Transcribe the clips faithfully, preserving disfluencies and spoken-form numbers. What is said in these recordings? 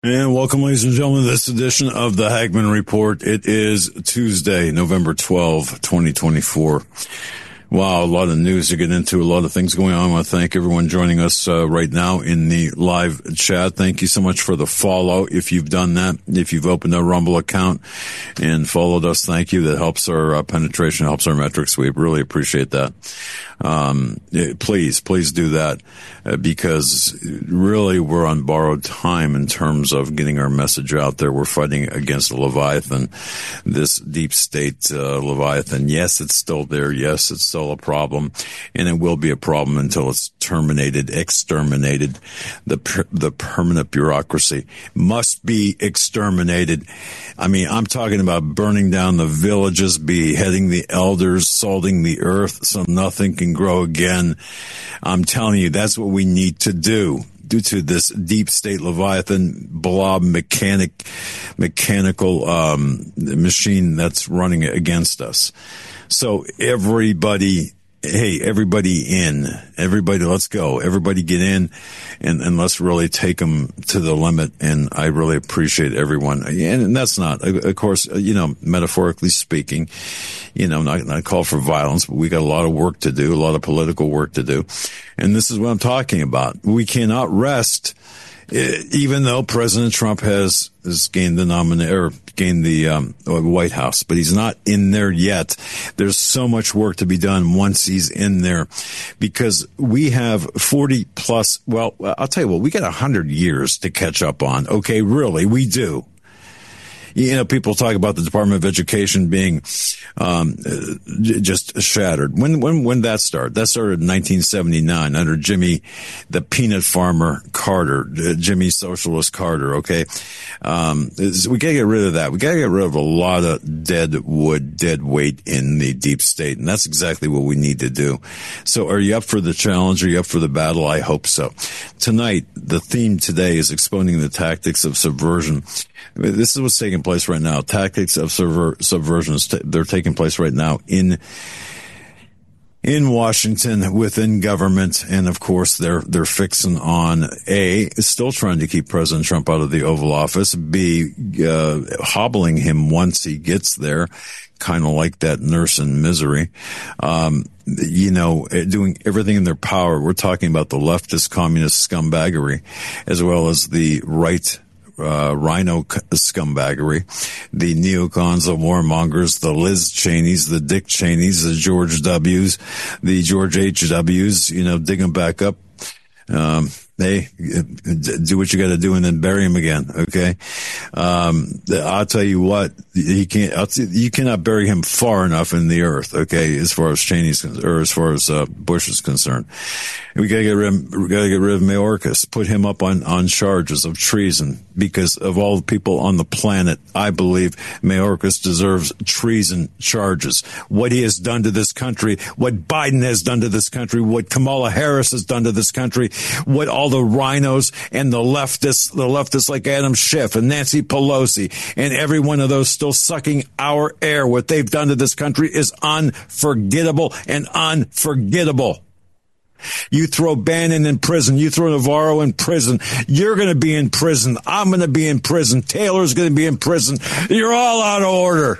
And welcome, ladies and gentlemen, to this edition of the Hagmann Report. It is Tuesday, November twelfth, twenty twenty-four. Wow, a lot of news to get into, a lot of things going on. I want to thank everyone joining us uh, right now in the live chat. Thank you so much for the follow. If you've done that, if you've opened a Rumble account and followed us, thank you. That helps our uh, penetration, helps our metrics. We really appreciate that. Um, please, please do that uh, because really we're on borrowed time in terms of getting our message out there. We're fighting against the Leviathan, this deep state uh, Leviathan. Yes, it's still there. Yes, it's still a problem, and it will be a problem until it's terminated, exterminated. The per- the permanent bureaucracy must be exterminated. I mean, I'm talking about burning down the villages, beheading the elders, salting the earth so nothing can grow again. I'm telling you, that's what we need to do. Due to this deep state Leviathan blob mechanic, mechanical um, machine that's running against us. So everybody, hey, everybody in, everybody, let's go. Everybody get in and, and let's really take them to the limit. And I really appreciate everyone. And that's not, of course, you know, metaphorically speaking, you know, not, not call for violence, but we got a lot of work to do, a lot of political work to do. And this is what I'm talking about. We cannot rest, even though President Trump has, has gained the nominee or gained the um, White House, but he's not in there yet. There's so much work to be done once he's in there, because we have forty plus. Well, I'll tell you what, we got a hundred years to catch up on. Okay, really, we do. You know, people talk about the Department of Education being um just shattered. When when when that started? That started in nineteen seventy-nine under Jimmy, the peanut farmer Carter, Jimmy Socialist Carter. Okay, um we gotta get rid of that. We gotta get rid of a lot of dead wood, dead weight in the deep state, and that's exactly what we need to do. So, are you up for the challenge? Are you up for the battle? I hope so. Tonight, the theme today is exposing the tactics of subversion. This is what's taking place right now. Tactics of subver- subversions, t- they're taking place right now in in Washington, within government, and of course they're they're fixing on A, still trying to keep President Trump out of the Oval Office, B, uh, hobbling him once he gets there, kind of like that nurse in Misery. Um, you know, doing everything in their power. We're talking about the leftist communist scumbaggery, as well as the right Uh, rhino scumbaggery, the neocons, the warmongers, the Liz Cheneys, the Dick Cheneys, the George W's, the George H W's, you know, dig them back up. Um, hey, do what you got to do and then bury him again. Okay. Um, I'll tell you what, he can't, I'll t- you cannot bury him far enough in the earth. Okay. As far as Cheney's, or as far as, uh, Bush is concerned. We gotta get rid of, we gotta get rid of Mayorkas, put him up on, on charges of treason, because of all the people on the planet, I believe Mayorkas deserves treason charges. What he has done to this country, what Biden has done to this country, what Kamala Harris has done to this country, what all the rhinos and the leftists, the leftists like Adam Schiff and Nancy Pelosi and every one of those still sucking our air, what they've done to this country is unforgettable and unforgettable. You throw Bannon in prison. You throw Navarro in prison. You're going to be in prison. I'm going to be in prison. Taylor's going to be in prison. You're all out of order.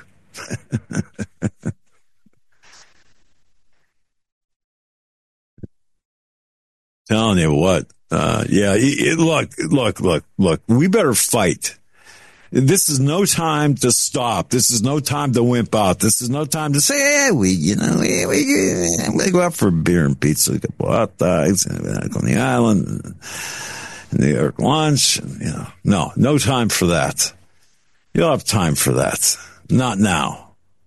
Telling you what. Uh, yeah, it, it, look, look, look, look. We better fight. This is no time to stop. This is no time to wimp out. This is no time to say, hey, we, you know, we, we, we go out for beer and pizza, a couple hot dogs, and back on the island, and New York lunch. And, you know, no, no time for that. You'll have time for that. Not now.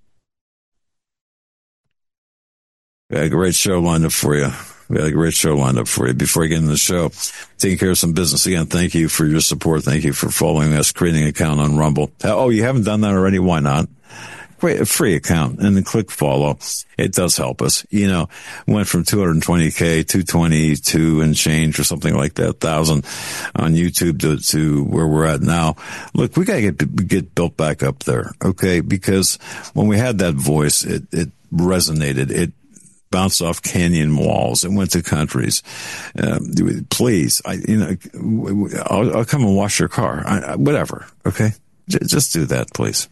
We got a great show lined up for you. We got a great show lined up for you. Before I get into the show, taking care of some business. Again, thank you for your support. Thank you for following us, creating an account on Rumble. Oh, you haven't done that already? Why not? Create a free account and then click follow. It does help us. You know, went from two hundred twenty K, two twenty-two and change or something like that, thousand on YouTube to, to where we're at now. Look, we got to get, get built back up there. Okay. Because when we had that voice, it, it resonated. It, bounced off canyon walls. It went to countries. Uh, please, I, you know, I'll, I'll come and wash your car. I, whatever. Okay. J- just do that, please.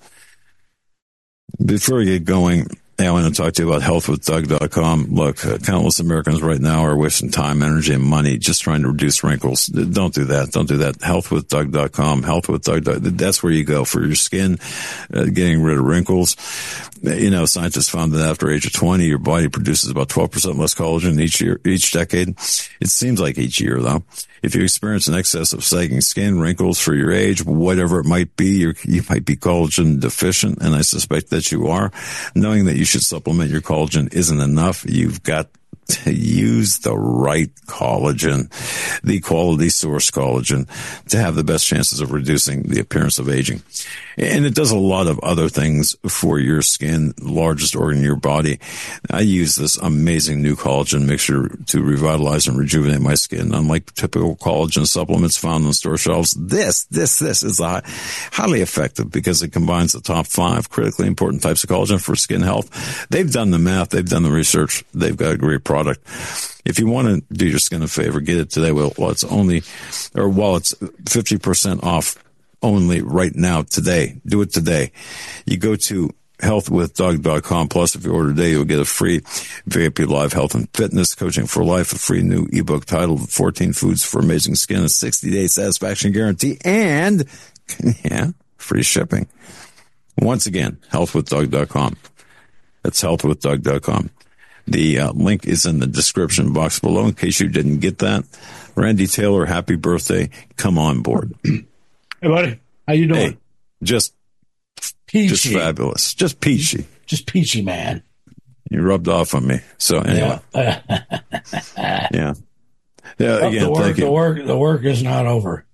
Before we get going, I want to talk to you about health with Doug dot com. Look, uh, countless Americans right now are wasting time, energy, and money just trying to reduce wrinkles. Don't do that. Don't do that. health with Doug dot com. health with Doug dot com. That's where you go for your skin, uh, getting rid of wrinkles. You know, scientists found that after age of twenty, your body produces about twelve percent less collagen each year, each decade. It seems like each year, though. If you experience an excess of sagging skin, wrinkles for your age, whatever it might be, you're, you might be collagen deficient, and I suspect that you are. Knowing that you should supplement your collagen isn't enough. You've got to use the right collagen, the quality source collagen, to have the best chances of reducing the appearance of aging. And it does a lot of other things for your skin, largest organ in your body. I use this amazing new collagen mixture to revitalize and rejuvenate my skin. Unlike typical collagen supplements found on store shelves, this, this, this is a highly effective because it combines the top five critically important types of collagen for skin health. They've done the math. They've done the research. They've got a great product. If you want to do your skin a favor, get it today. Well, well it's only, or while it's fifty percent off only right now, today. Do it today. You go to health with Doug dot com. Plus, if you order today, you'll get a free V I P Live Health and Fitness Coaching for Life, a free new ebook titled fourteen Foods for Amazing Skin, a sixty day satisfaction guarantee, and, yeah, free shipping. Once again, health with Doug dot com. That's health with Doug dot com. The uh, link is in the description box below in case you didn't get that. Randy Taylor, happy birthday. Come on board. Hey, buddy. How you doing? Hey, just, peachy. Just fabulous. Just peachy. Just peachy, man. You rubbed off on me. So anyway. Yeah. yeah. Yeah. Again, the work, thank you. The work, the work is not over.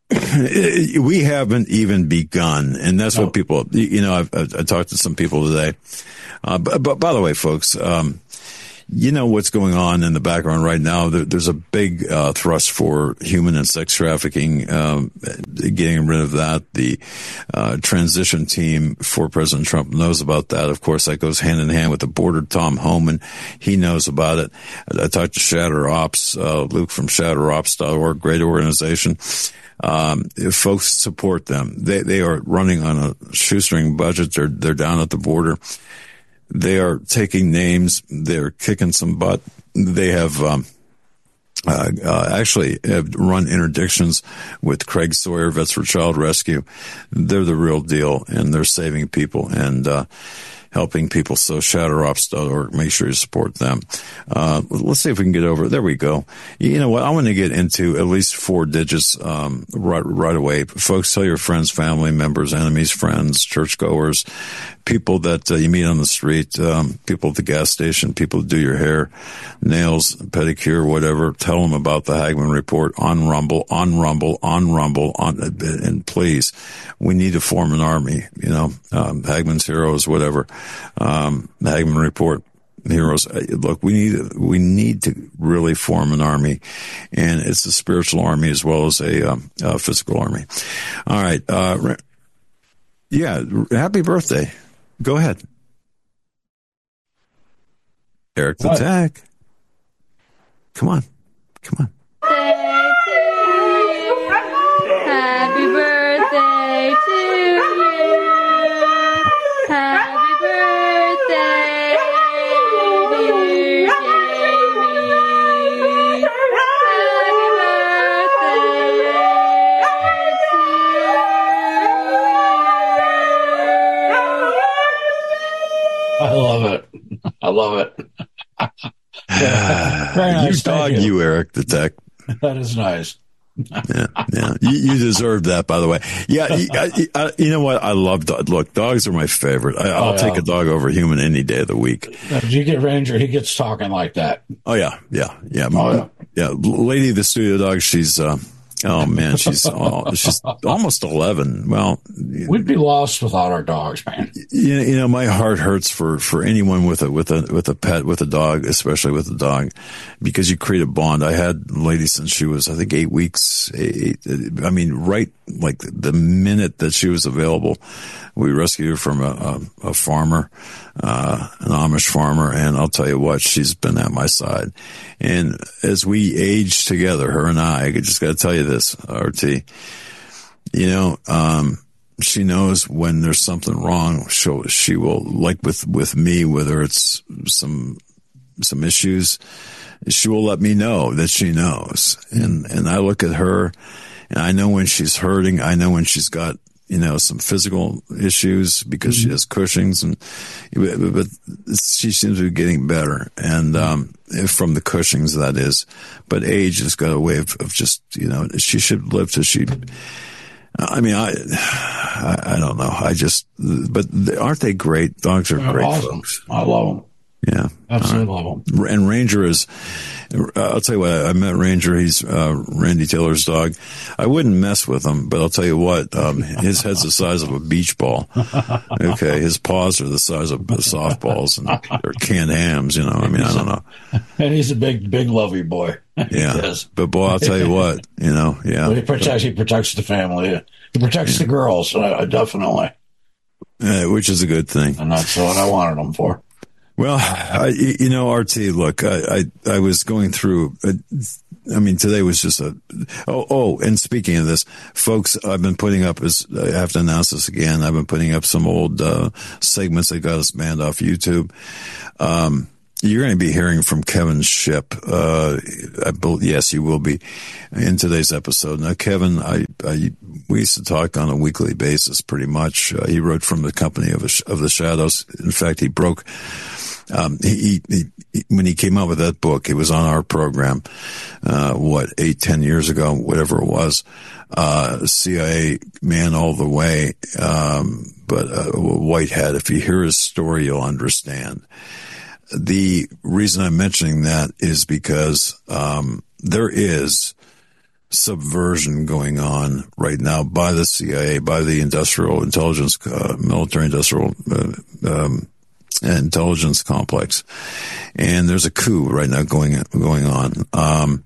We haven't even begun. And that's no. what people, you know, I've, I've, I talked to some people today. Uh, but, but by the way, folks, um, you know what's going on in the background right now. There, there's a big uh, thrust for human and sex trafficking, um, getting rid of that. The uh, transition team for President Trump knows about that. Of course, that goes hand in hand with the border. Tom Homan, he knows about it. I talked to Shatter Ops, uh, Luke from shatter ops dot org, great organization. Um, if folks support them. They they are running on a shoestring budget. They're they're down at the border. They are taking names. They're kicking some butt. They have um, uh, uh, actually have run interdictions with Craig Sawyer, Vets for Child Rescue. They're the real deal, and they're saving people and uh, helping people. So shatter ops dot org, make sure you support them. Uh, let's see if we can get over. There we go. You know what? I want to get into at least four digits um, right, right away. Folks, tell your friends, family members, enemies, friends, churchgoers, people that uh, you meet on the street, um, people at the gas station, people that do your hair, nails, pedicure, whatever. Tell them about the Hagmann Report on Rumble, on Rumble, on Rumble, on, and please, we need to form an army, you know, um, Hagmann's Heroes, whatever. Um, the Hagmann Report heroes. Look, we need, we need to really form an army, and it's a spiritual army as well as a, um, a physical army. All right. Uh, yeah. Happy birthday. Go ahead. Eric the Tech. Come on. Come on. Happy birthday to you. Happy birthday, dear Jamie. I love it. I love it. Yeah. Very nice. You dog, you. you, Eric the Tech. That is nice. yeah, yeah. You, you deserve that, by the way. Yeah, you, I, I, you know what? I love dogs. Look, dogs are my favorite. I, I'll oh, yeah. take a dog over a human any day of the week. Now, did you get Ranger? He gets talking like that. Oh yeah, yeah, yeah. Oh, yeah. yeah. Lady, the studio dog. She's uh, Oh man, she's oh, she's almost eleven. Well, We'd be lost without our dogs, man. you, you know, my heart hurts for, for anyone with a with a with a pet, with a dog, especially with a dog, because you create a bond. I had Lady since she was, I think, eight weeks. Eight, I mean, right, like the minute that she was available, we rescued her from a, a, a farmer, uh, an Amish farmer, and I'll tell you what, she's been at my side. And as we age together, her and I, I just got to tell you this, R T, you know, um, she knows when there's something wrong. She'll, she will, like with, with me, whether it's some, some issues, she will let me know that she knows. And, and I look at her and I know when she's hurting. I know when she's got, you know, some physical issues because mm-hmm. she has Cushing's, and but she seems to be getting better, and um, from the Cushing's, that is. But age has got a way of, of just, you know, she should live till she. I mean, I, I, I don't know. I just, but aren't they great? Dogs are They're great awesome. folks. I love them. Yeah, Absolutely right. love them. And Ranger is, uh, I'll tell you what, I met Ranger. He's uh, Randy Taylor's dog. I wouldn't mess with him, but I'll tell you what, um, his head's the size of a beach ball. Okay, his paws are the size of softballs, and they're canned hams, you know. I mean, I don't know. And he's a big, big lovey boy. Yeah, but boy, I'll tell you what, you know, yeah. But he protects, he protects the family. He protects yeah. the girls, uh, definitely. Uh, which is a good thing. And that's what I wanted him for. Well, I, you know, R T, look, I, I, I was going through, a, I mean, today was just a, oh, oh, and speaking of this, folks, I've been putting up, as I have to announce this again, I've been putting up some old, uh, segments that got us banned off YouTube. Um, you're going to be hearing from Kevin Shipp. Uh, I believe, yes, you will be in today's episode. Now, Kevin, I, I, we used to talk on a weekly basis pretty much. Uh, he wrote from the Company of, of the Shadows. In fact, he broke, Um, he, he, he, when he came out with that book, it was on our program, uh, what, eight, ten years ago, whatever it was, uh, C I A man all the way, um, but, uh, white hat. If you hear his story, you'll understand. The reason I'm mentioning that is because, um, there is subversion going on right now by the C I A, by the industrial intelligence, uh, military industrial, uh, um, intelligence complex, and there's a coup right now going going on. Um,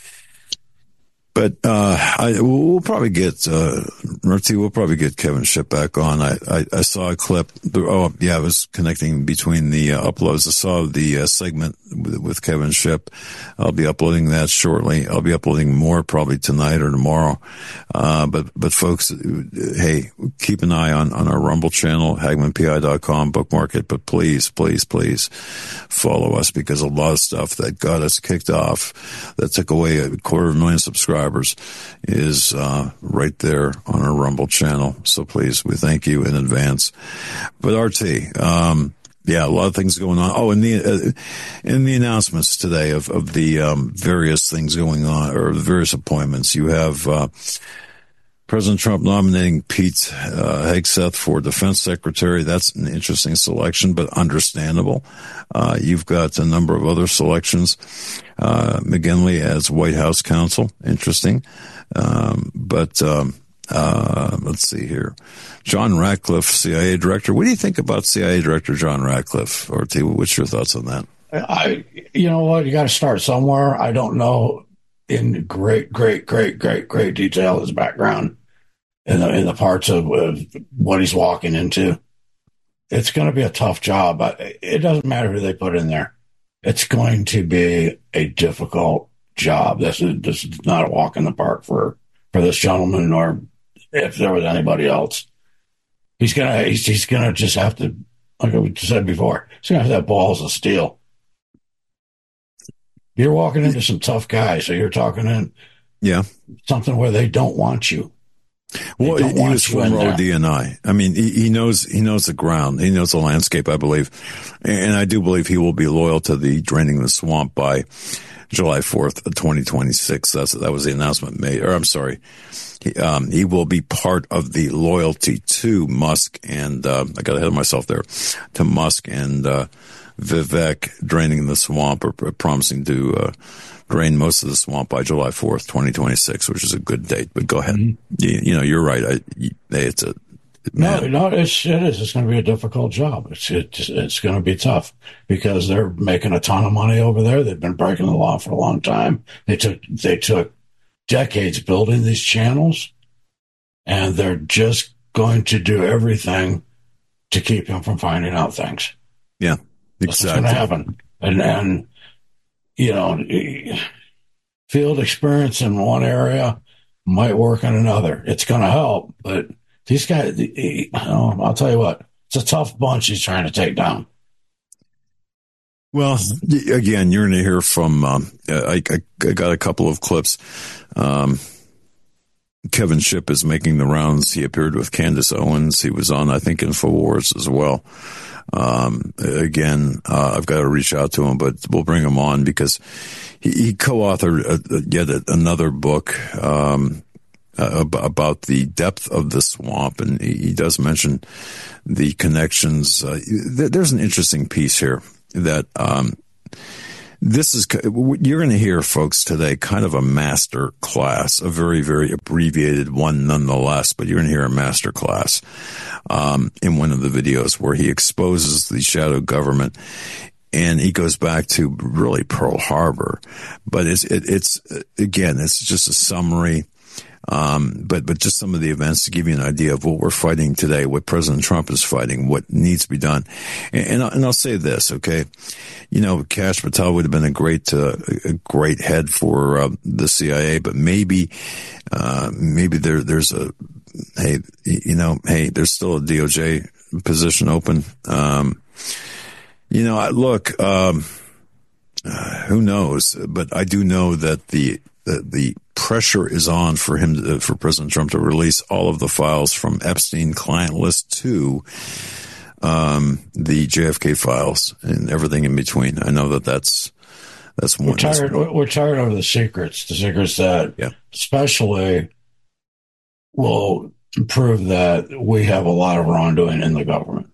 but uh, I we'll probably get uh, Murti, we'll probably get Kevin Shipp back on. I, I, I saw a clip. Oh yeah, I was connecting between the uh, uploads. I saw the uh, segment with, with Kevin Shipp. I'll be uploading that shortly. I'll be uploading more probably tonight or tomorrow. Uh, but, but folks, hey, keep an eye on, on our Rumble channel, Hagmann P I dot com, bookmark it. But please, please, please follow us, because a lot of stuff that got us kicked off, that took away a quarter of a million subscribers, is, uh, right there on our Rumble channel. So please, we thank you in advance. But R T, um, yeah, a lot of things going on. Oh, and the, uh, in the announcements today of, of the, um, various things going on, or the various appointments, you have, uh, President Trump nominating Pete, uh, Hegseth for defense secretary. That's an interesting selection, but understandable. Uh, you've got a number of other selections. Uh, McGinley as White House counsel. Interesting. Um, but, um, Uh, let's see here. John Ratcliffe, C I A director. What do you think about C I A director John Ratcliffe? Or T, what's your thoughts on that? I, you know what? You got to start somewhere. I don't know in great, great, great, great, great detail his background in the, in the parts of, of what he's walking into. It's going to be a tough job. It doesn't matter who they put in there. It's going to be a difficult job. This is, this is not a walk in the park for, for this gentleman, or if there was anybody else. He's gonna he's, he's gonna just have to, like I said before, he's gonna have to have balls of steel. You're walking into some tough guys, so you're talking in yeah something where they don't want you. Well, he was former O D N I. I mean, he, he knows he knows the ground. He knows the landscape, I believe, and I do believe he will be loyal to the draining the swamp by July fourth, twenty twenty-six. That's, that was the announcement made, or I'm sorry. He, um, he will be part of the loyalty to Musk and, uh, I got ahead of myself there, to Musk and, uh, Vivek draining the swamp, or, or promising to, uh, drain most of the swamp by July fourth, twenty twenty-six, which is a good date. But go ahead. Mm-hmm. You, you know, you're right. I, you, it's a man. no, no. It's it is. It's going to be a difficult job. It's it's it's going to be tough because they're making a ton of money over there. They've been breaking the law for a long time. They took they took decades building these channels, and they're just going to do everything to keep him from finding out things. Yeah, exactly. That's what's going to happen. And and you know, field experience in one area might work in another. It's going to help, but these guys, oh, I'll tell you what, it's a tough bunch he's trying to take down. Well, again, you're going to hear from, um, I, I, I got a couple of clips. Um, Kevin Shipp is making the rounds. He appeared with Candace Owens. He was on, I think, InfoWars as well. Um, again, uh, I've got to reach out to him, but we'll bring him on because he, he co-authored a, yet another book, um, uh, about the depth of the swamp. And he, he does mention the connections. Uh, th- there's an interesting piece here that, um, this is, you're going to hear, folks, today, kind of a master class, a very, very abbreviated one nonetheless, but you're going to hear a master class, um, in one of the videos where he exposes the shadow government, and he goes back to really Pearl Harbor. But it's, it, it's, again, it's just a summary. Um, but, but just some of the events to give you an idea of what we're fighting today, what President Trump is fighting, what needs to be done. And, and, I'll, and I'll say this, okay? You know, Kash Patel would have been a great, uh, a great head for, uh, the C I A, but maybe, uh, maybe there, there's a, hey, you know, hey, there's still a D O J position open. Um, you know, I, look, um, uh, who knows? But I do know that the, the, the pressure is on for him, to, for President Trump to release all of the files from Epstein client list to um, the J F K files and everything in between. I know that that's that's one. We're tired. We're tired of the secrets. The secrets that, yeah. especially, will prove that we have a lot of wrongdoing in the government.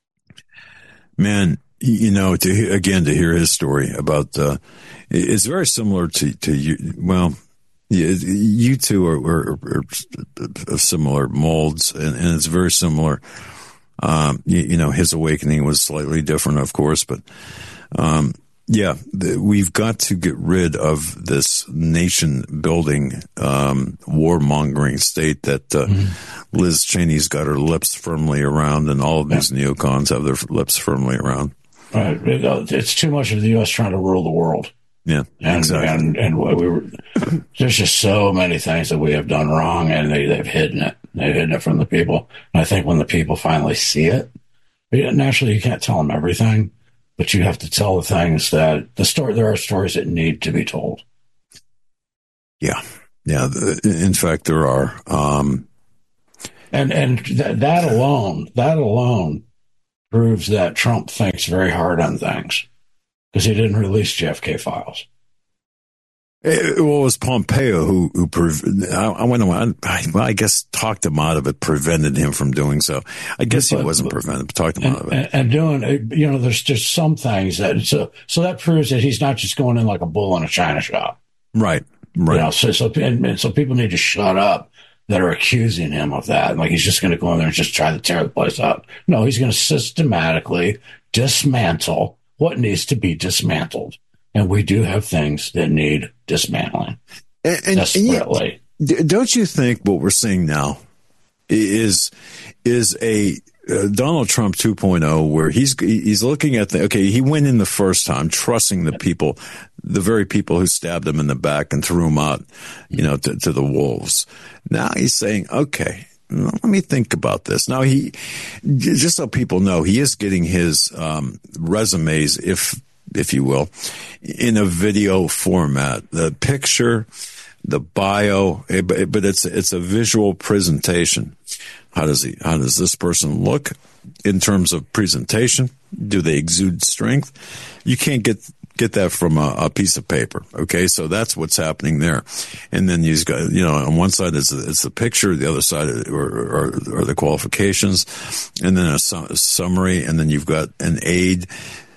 Man, you know, to again to hear his story about uh, it's very similar to to you. Well. Yeah, you two are, are, are of similar molds, and, and it's very similar. Um, you, you know, his awakening was slightly different, of course, but um, yeah, the, we've got to get rid of this nation-building, um, warmongering state that uh, mm-hmm. Liz Cheney's got her lips firmly around, and all of these yeah. neocons have their lips firmly around. Right, it's too much of the U S trying to rule the world. Yeah, and, exactly. And, and we were, there's just so many things that we have done wrong, and they, they've hidden it. They've hidden it from the people. And I think when the people finally see it, naturally you can't tell them everything, but you have to tell the things that the story, there are stories that need to be told. Yeah. Yeah. In fact, there are. Um, and, and th- that alone, that alone proves that Trump thinks very hard on things. Because he didn't release J F K files. It, well, it was Pompeo who, who pre- I, I went on, I, well, I guess talked him out of it, prevented him from doing so. I guess but, he wasn't but, prevented, but talked him and, out of it. And, and doing, you know, there's just some things that, so, so that proves that he's not just going in like a bull in a china shop. Right, right. You know, so, so, and, and so people need to shut up that are accusing him of that. Like he's just going to go in there and just try to tear the place up. No, he's going to systematically dismantle what needs to be dismantled. And we do have things that need dismantling. And, and, desperately. And you, don't you think what we're seeing now is is a uh, Donald Trump two point oh, where he's he's looking at the, okay, he went in the first time, trusting the people, the very people who stabbed him in the back and threw him out, you know, to, to the wolves. Now he's saying, okay, let me think about this. Now, he, just so people know, he is getting his um, resumes, if if you will, in a video format. The picture, the bio, but it's it's a visual presentation. How does he? How does this person look in terms of presentation? Do they exude strength? You can't get. Get that from a, a piece of paper. Okay. So that's what's happening there. And then you've got, you know, on one side it's, it's the picture, the other side are, are, are the qualifications, and then a, su- a summary. And then you've got an aid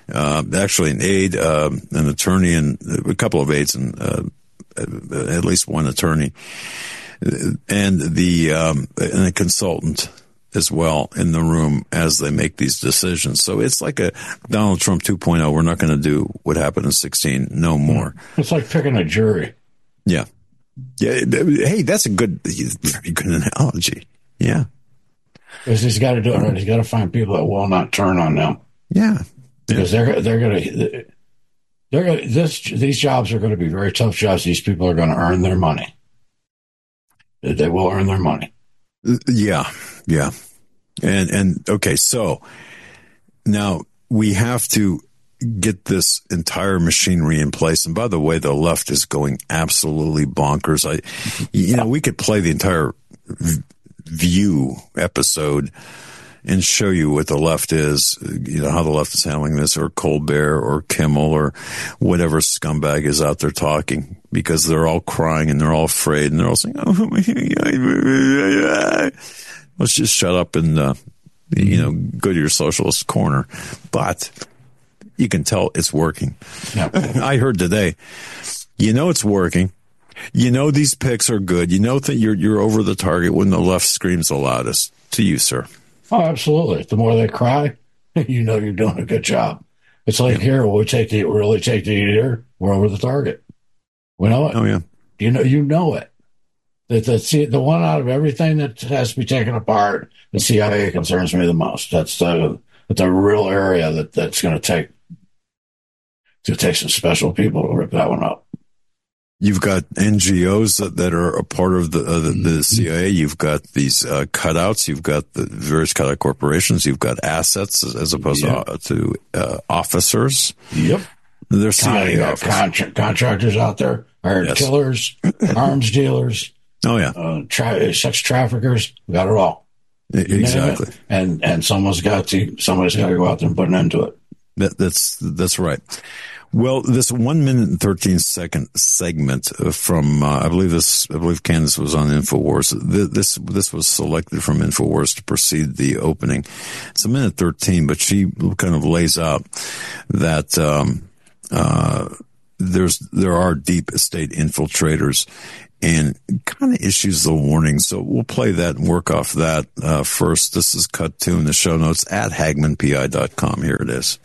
uh, actually an aide, uh, an attorney, and a couple of aides, and uh, at least one attorney, and the um, and a consultant as well in the room as they make these decisions. So it's like a Donald Trump two point oh. We're not going to do what happened in sixteen, no more. It's like picking a jury. Yeah. Yeah. Hey, that's a good, very good analogy. Yeah. Because he's got to do it right. He's got to find people that will not turn on them. Yeah. Because they're they're going to they're going this these jobs are going to be very tough jobs. These people are going to earn their money. They will earn their money. Yeah. Yeah. And, and okay. So now we have to get this entire machinery in place. And by the way, the left is going absolutely bonkers. I, you know, we could play the entire View episode and show you what the left is, you know, how the left is handling this, or Colbert or Kimmel or whatever scumbag is out there talking, because they're all crying and they're all afraid and they're all saying, oh, let's just shut up and, uh, you know, go to your socialist corner. But you can tell it's working. Yeah. I heard today, you know, it's working. You know, these picks are good. You know that you're, you're over the target when the left screams the loudest. To you, sir. Oh, absolutely. The more they cry, you know you're doing a good job. It's like yeah. here, when we take the, really take the ear, we're over the target. We know it. Oh, yeah. You know, you know it. That the, the, the one out of everything that has to be taken apart, the C I A concerns me the most. That's the, the real area that, that's going to take, to take some special people to rip that one up. You've got N G Os that, that are a part of the, uh, the, the C I A. You've got these uh, cutouts. You've got the various cutout corporations. You've got assets as, as opposed yep. to, to uh, officers. Yep. There's C I A Con- contra- contractors out there, hired yes. killers, arms dealers. Oh, yeah. Uh, tra- sex traffickers. We got it all. Exactly. And and someone's got to somebody's got to go out there and put an end to it. That, that's that's right. Well, this one minute and thirteen second segment from, uh, I believe this, I believe Candace was on InfoWars. This, this was selected from InfoWars to precede the opening. It's a minute thirteen, but she kind of lays out that, um, uh, there's, there are deep state infiltrators and kind of issues the warning. So we'll play that and work off that, uh, first. This is cut to in the show notes at hagman p i dot com. Here it is.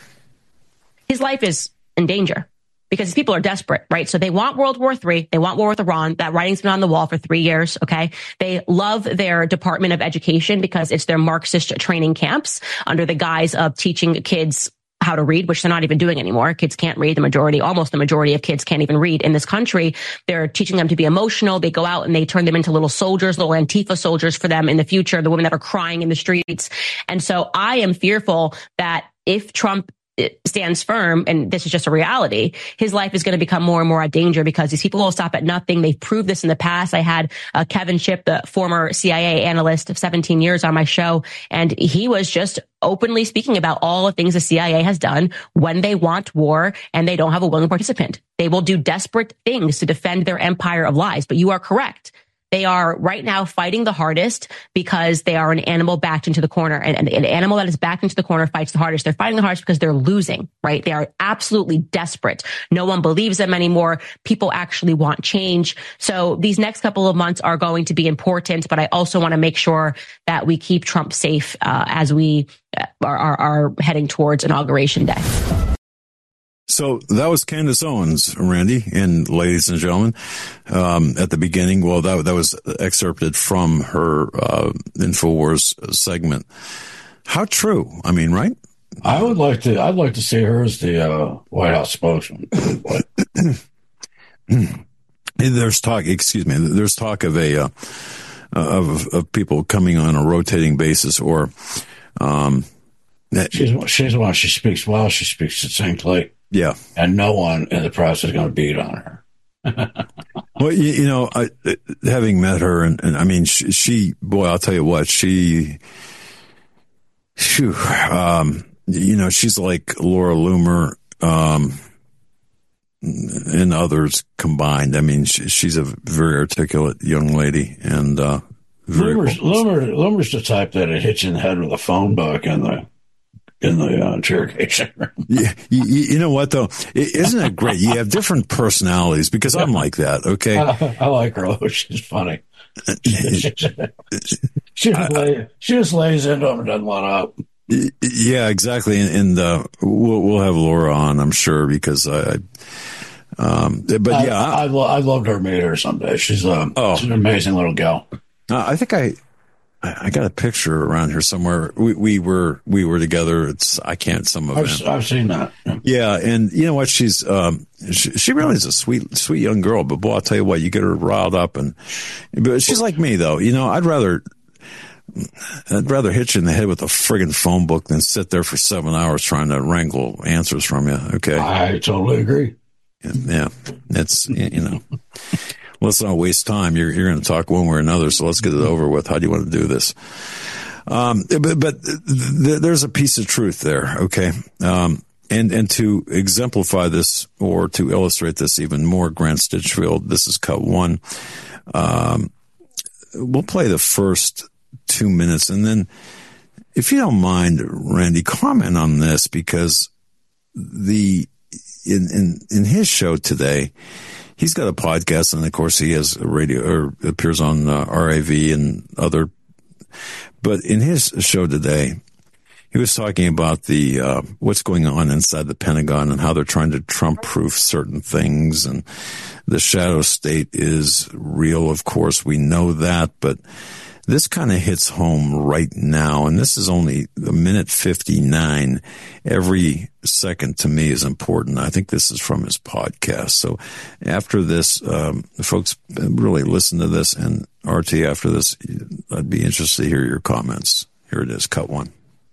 His life is in danger because people are desperate, right? So they want World War Three. They want war with Iran. That writing's been on the wall for three years. Okay. They love their Department of Education because it's their Marxist training camps under the guise of teaching kids how to read, which they're not even doing anymore. Kids can't read. The majority, almost the majority of kids can't even read in this country. They're teaching them to be emotional. They go out and they turn them into little soldiers, little Antifa soldiers for them in the future, the women that are crying in the streets. And so I am fearful that if Trump stands firm, and this is just a reality, his life is going to become more and more a danger because these people will stop at nothing. They've proved this in the past. I had uh, Kevin Shipp, the former C I A analyst of seventeen years on my show, and he was just openly speaking about all the things the C I A has done when they want war and they don't have a willing participant. They will do desperate things to defend their empire of lies. But you are correct. They are right now fighting the hardest because they are an animal backed into the corner. And, and an animal that is backed into the corner fights the hardest. They're fighting the hardest because they're losing, right? They are absolutely desperate. No one believes them anymore. People actually want change. So these next couple of months are going to be important, but I also want to make sure that we keep Trump safe uh, as we uh, are, are, are heading towards Inauguration Day. So that was Candace Owens, Randy, and ladies and gentlemen, um, at the beginning. Well, that that was excerpted from her uh, InfoWars segment. How true? I mean, right? I would like to. I'd like to see her as the uh, White House spokesman. There's talk. Excuse me. There's talk of a uh, of of people coming on a rotating basis, or um, that, she's she's one. She speaks well. She speaks succinctly. Yeah. And no one in the press is going to beat on her. Well, you, you know, I, having met her, and, and I mean, she, she, boy, I'll tell you what, she, whew, um, you know, she's like Laura Loomer, um, and others combined. I mean, she, she's a very articulate young lady, and, uh, very Loomer's, Loomer, Loomer's the type that it hits you in the head with a phone book and the, in the uh, interrogation room. Yeah, you, you know what though? Isn't it great? You have different personalities because I'm like that. Okay, I, I like her. Though. She's funny. she, she, just lay, she just lays into him and doesn't let up. Yeah, exactly. And, and uh, we'll we'll have Laura on, I'm sure, because I. Um, but I, yeah, I, I, lo- I loved her meet her someday. She's um, oh. she's an amazing little gal. Uh, I think I. I got a picture around here somewhere. We, we were we were together. It's I can't some of I've, it. I've seen that. Yeah. yeah, and you know what? She's um she, she really is a sweet sweet young girl. But boy, I'll tell you what, you get her riled up, and but she's like me though. You know, I'd rather I'd rather hit you in the head with a friggin' phone book than sit there for seven hours trying to wrangle answers from you. Okay, I totally agree. Yeah, it's you know. Let's not waste time. You're you're going to talk one way or another, so let's get it over with. How do you want to do this? Um, but but th- there's a piece of truth there, okay? Um, and and to exemplify this or to illustrate this even more, Grant Stinchfield, this is cut one. Um, we'll play the first two minutes, and then, if you don't mind, Randy, comment on this because the in in in his show today. He's got a podcast, and of course, he has a radio or appears on uh, R A V and other. But in his show today, he was talking about the uh, what's going on inside the Pentagon and how they're trying to Trump-proof certain things, and the shadow state is real. Of course, we know that, but this kind of hits home right now, and this is only a minute fifty-nine. Every second to me is important. I think this is from his podcast. So after this, um, folks, really listen to this, and R T, after this, I'd be interested to hear your comments. Here it is, cut one.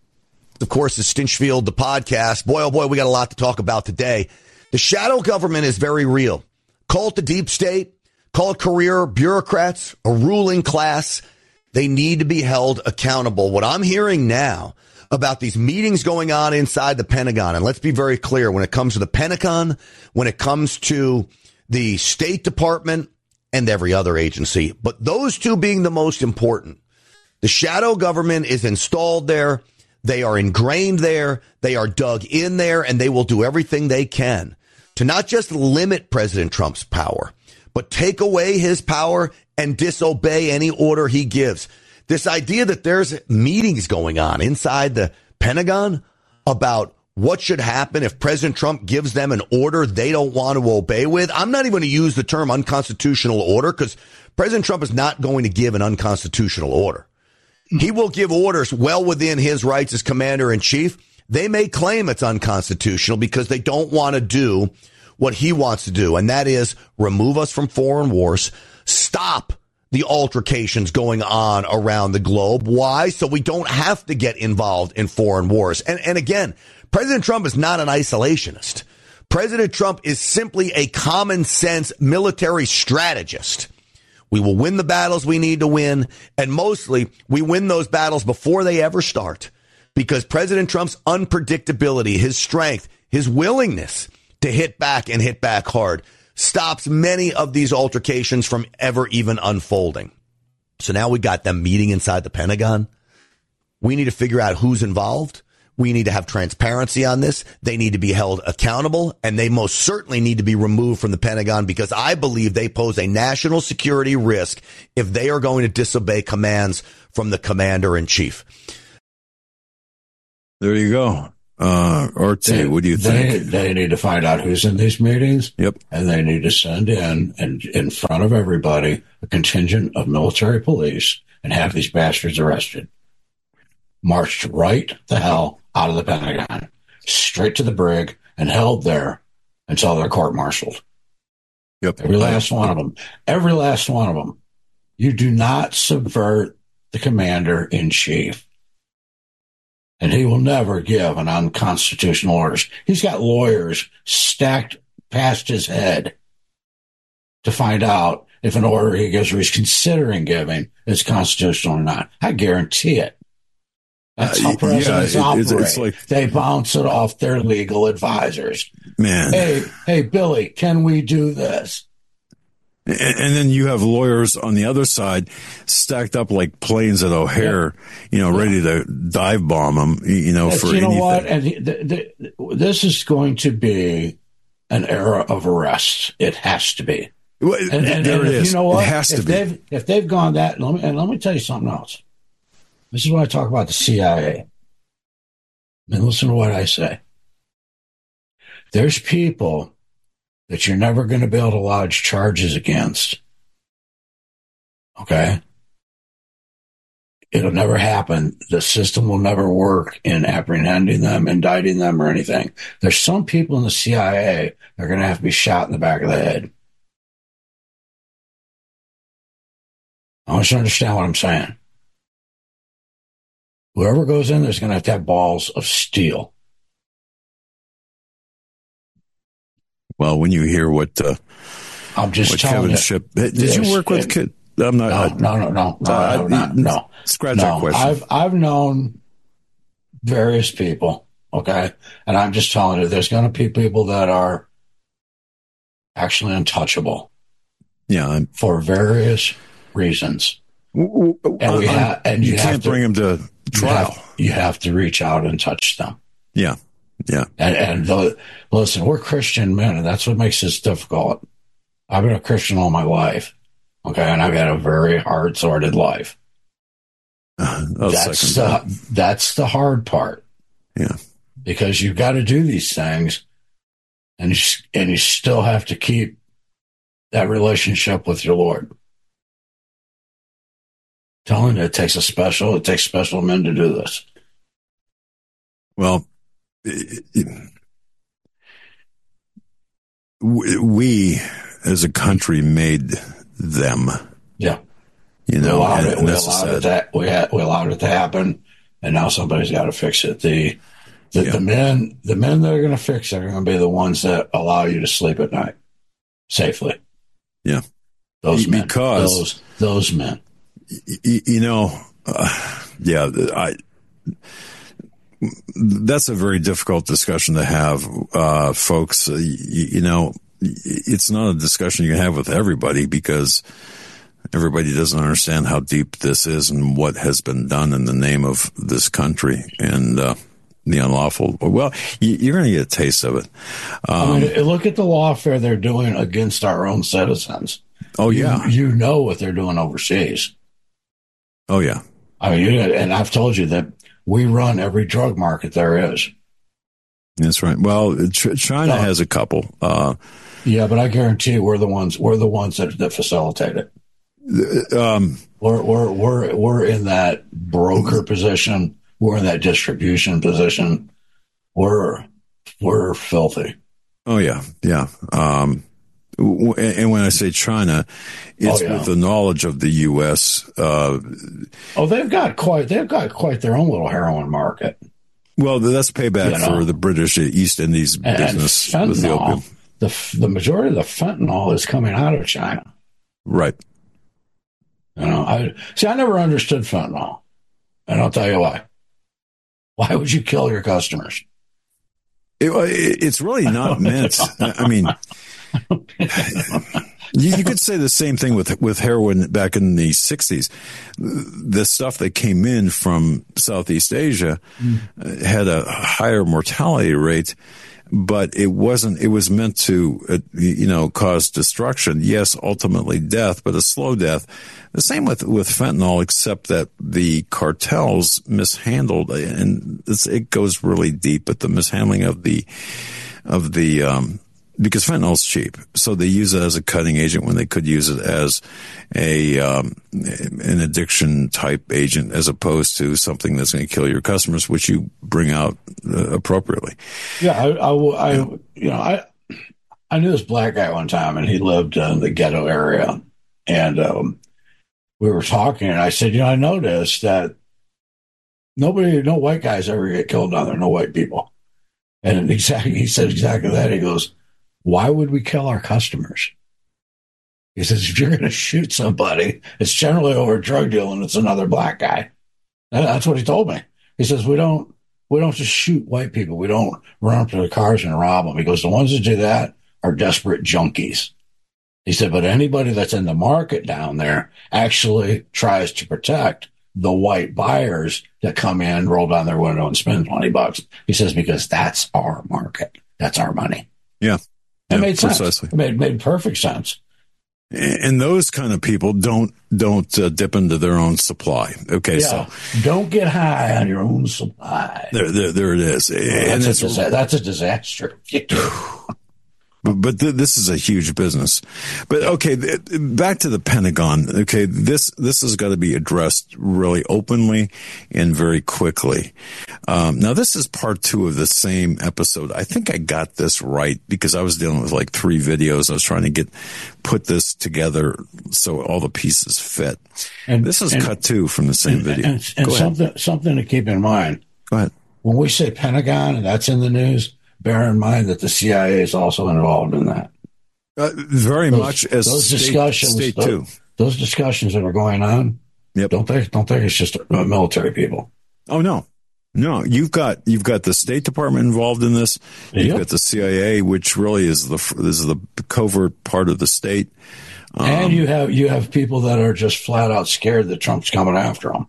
Of course, the Stinchfield, the podcast. Boy, oh boy, we got a lot to talk about today. The shadow government is very real. Call it the deep state, call it career bureaucrats, a ruling class. They need to be held accountable. What I'm hearing now about these meetings going on inside the Pentagon, and let's be very clear, when it comes to the Pentagon, when it comes to the State Department and every other agency, but those two being the most important, the shadow government is installed there. They are ingrained there. They are dug in there, and they will do everything they can to not just limit President Trump's power, but take away his power and disobey any order he gives. This idea that there's meetings going on inside the Pentagon about what should happen if President Trump gives them an order they don't want to obey with. I'm not even going to use the term unconstitutional order because President Trump is not going to give an unconstitutional order. He will give orders well within his rights as commander in chief. They may claim it's unconstitutional because they don't want to do what he wants to do, and that is remove us from foreign wars, stop the altercations going on around the globe. Why? So we don't have to get involved in foreign wars. And, and again, President Trump is not an isolationist. President Trump is simply a common sense military strategist. We will win the battles we need to win, and mostly we win those battles before they ever start because President Trump's unpredictability, his strength, his willingness to hit back and hit back hard stops many of these altercations from ever even unfolding. So now we got them meeting inside the Pentagon. We need to figure out who's involved. We need to have transparency on this. They need to be held accountable, and they most certainly need to be removed from the Pentagon because I believe they pose a national security risk if they are going to disobey commands from the commander in chief. There you go. Uh, R T, they, what do you they, think? They need to find out who's in these meetings. Yep. And they need to send in, and in front of everybody, a contingent of military police and have these bastards arrested. Marched right the hell out of the Pentagon, straight to the brig, and held there until they're court-martialed. Yep. Every last one of them. Every last one of them. You do not subvert the commander-in-chief. And he will never give an unconstitutional orders. He's got lawyers stacked past his head to find out if an order he gives or he's considering giving is constitutional or not. I guarantee it. That's how presidents uh, yeah, it, operate. It's, it's like, they bounce it off their legal advisors. Man. Hey, hey, Billy, can we do this? And, and then you have lawyers on the other side stacked up like planes at O'Hare, yeah. you know, yeah. ready to dive bomb them, you know, yes, for you know anything. what? And the, the, this is going to be an era of arrests. It has to be. Well, and, and, there and it is. You know what? It has to if be. They've, if they've gone that, let me, and let me tell you something else. This is when I talk about the C I A. And listen to what I say. There's people that you're never going to be able to lodge charges against. Okay? It'll never happen. The system will never work in apprehending them, indicting them, or anything. There's some people in the C I A that are going to have to be shot in the back of the head. I want you to understand what I'm saying. Whoever goes in there is going to have to have balls of steel. Well, when you hear what uh, I'm just what telling Kevin you, Ship, did you work with kid? I'm not. No, I, no, no, no, no, uh, no, no, no. Scratch no. that question. I've I've known various people, okay, and I'm just telling you, there's going to be people that are actually untouchable. Yeah, I'm, for various reasons. And, we ha- and you, you have can't to, bring them to trial. You have, you have to reach out and touch them. Yeah, yeah. And, and the, listen, we're Christian men, and that's what makes this difficult. I've been a Christian all my life, okay, and I've had a very hard, sordid life. Uh, that's the that's the hard part. Yeah, because you've got to do these things, and you, and you still have to keep that relationship with your Lord. Telling you, it takes a special, it takes special men to do this. Well, it, it, we as a country made them. Yeah. You know, we allowed, and, it, and we, allowed it to, we, had, we allowed it to happen, and now somebody's got to fix it. The the, yeah. the men the men that are going to fix it are going to be the ones that allow you to sleep at night safely. Yeah. Those men. Because those, those men. You, you know, uh, yeah, I, that's a very difficult discussion to have, uh, folks. Uh, you, you know, it's not a discussion you can have with everybody because everybody doesn't understand how deep this is and what has been done in the name of this country and, uh, the unlawful. Well, you're going to get a taste of it. Um, I mean, look at the lawfare they're doing against our own citizens. Oh, yeah. You, you know what they're doing overseas. Oh, yeah. I mean, you, and I've told you that we run every drug market there is. That's right. Well, China uh, has a couple. Uh, yeah, but I guarantee you we're the ones, we're the ones that, that facilitate it. Um, we're, we're, we're, we're in that broker position. We're in that distribution position. We're, we're filthy. Oh, yeah. Yeah. Um, and when I say China, it's oh, yeah. with the knowledge of the U S. Uh, oh, they've got quite they've got quite their own little heroin market. Well, that's payback you know? for the British East Indies and, business and fentanyl, with the opium. The the majority of the fentanyl is coming out of China. Right. You know, I see. I never understood fentanyl, and I'll tell you why. Why would you kill your customers? It, it's really not meant. I mean. you, you could say the same thing with with heroin back in the sixties. The stuff that came in from Southeast Asia mm. had a higher mortality rate, but it wasn't. It was meant to, uh, you know, cause destruction. Yes, ultimately death, but a slow death. The same with with fentanyl, except that the cartels mishandled, and it's, it goes really deep. But the mishandling of the of the um, because fentanyl's cheap, so they use it as a cutting agent when they could use it as a um, an addiction type agent, as opposed to something that's going to kill your customers, which you bring out uh, appropriately. Yeah, I, I, I yeah. you know, I I knew this black guy one time, and he lived in the ghetto area, and um, we were talking, and I said, you know, I noticed that nobody, no white guys ever get killed down there, no white people, and exactly, he said exactly that. He goes, why would we kill our customers? He says, if you're going to shoot somebody, it's generally over drug deal and it's another black guy. That's what he told me. He says, we don't, we don't just shoot white people. We don't run up to the cars and rob them. He goes, the ones that do that are desperate junkies. He said, but anybody that's in the market down there actually tries to protect the white buyers that come in, roll down their window and spend twenty bucks. He says, because that's our market. That's our money. Yeah. It yeah, made sense. precisely. It made, made perfect sense. And those kind of people don't don't uh, dip into their own supply. Okay, Yeah. so Don't get high on your own supply. there, there, there it is. Well, and that's, it's, a, disa- that's a disaster. but but th- this is a huge business. But okay, th- back to the Pentagon. Okay, this this has got to be addressed really openly and very quickly. Um, now, this is part two of the same episode. I think I got this right because I was dealing with like three videos. I was trying to get put this together so all the pieces fit. And This is and- cut two from the same video. And, and Go ahead. something something to keep in mind. Go ahead. When we say Pentagon and that's in the news, bear in mind that the C I A is also involved in that. Uh, very Those- much as those state, discussions, state those, too. those discussions that are going on, Yep. don't think don't think it's just uh, military people. Oh no, no. You've got you've got the State Department involved in this. You've Yep. got the C I A, which really is the is the covert part of the state. Um, and you have you have people that are just flat out scared that Trump's coming after them.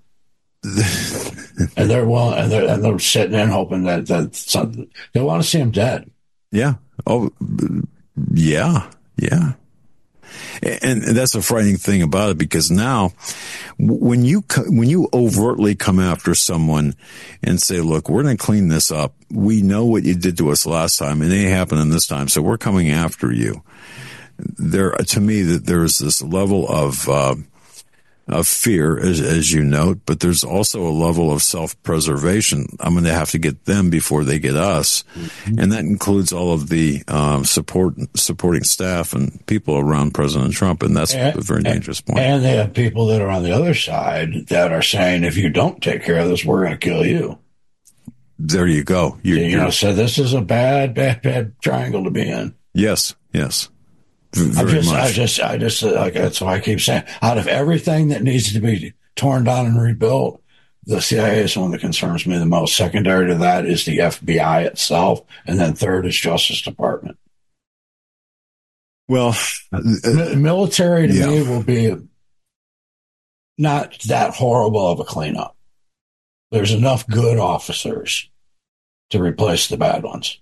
and they're well, and they're and they're sitting in hoping that that some, they want to see him dead. Yeah. Oh, yeah. Yeah. And that's a frightening thing about it because now when you, when you overtly come after someone and say, look, we're going to clean this up. We know what you did to us last time and it ain't happening this time. So we're coming after you. There, to me, that there's this level of, uh, of fear, as, as you note, but there's also a level of self-preservation. I'm going to have to get them before they get us. Mm-hmm. And that includes all of the um, support, supporting staff and people around President Trump. And that's and, a very dangerous point. And they have people that are on the other side that are saying, if you don't take care of this, we're going to kill you. There you go. You're, you know, so this is a bad, bad, bad triangle to be in. Yes, yes. I just, much. I just, I just, like, that's why I keep saying, out of everything that needs to be torn down and rebuilt, the C I A is one that concerns me the most. Secondary to that is the F B I itself, and then third is Justice Department. Well, uh, M- military to yeah. me will be not that horrible of a cleanup. There's enough good officers to replace the bad ones.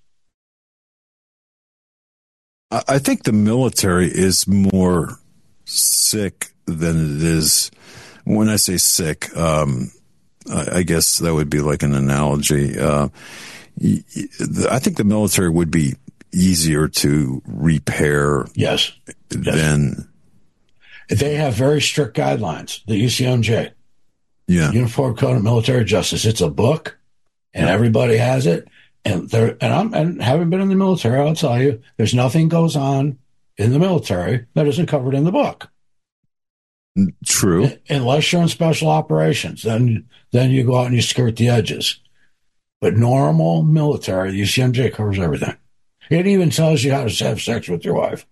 I think the military is more sick than it is. When I say sick, um, I, I guess that would be like an analogy. Uh, I think the military would be easier to repair. Yes. Than yes. They have very strict guidelines. The U C M J, yeah, Uniform Code of Military Justice. It's a book, and yeah. everybody has it. And there, and I'm, and having been in the military, I'll tell you, there's nothing goes on in the military that isn't covered in the book. True. Unless you're in special operations, then then you go out and you skirt the edges. But normal military, the U C M J covers everything. It even tells you how to have sex with your wife.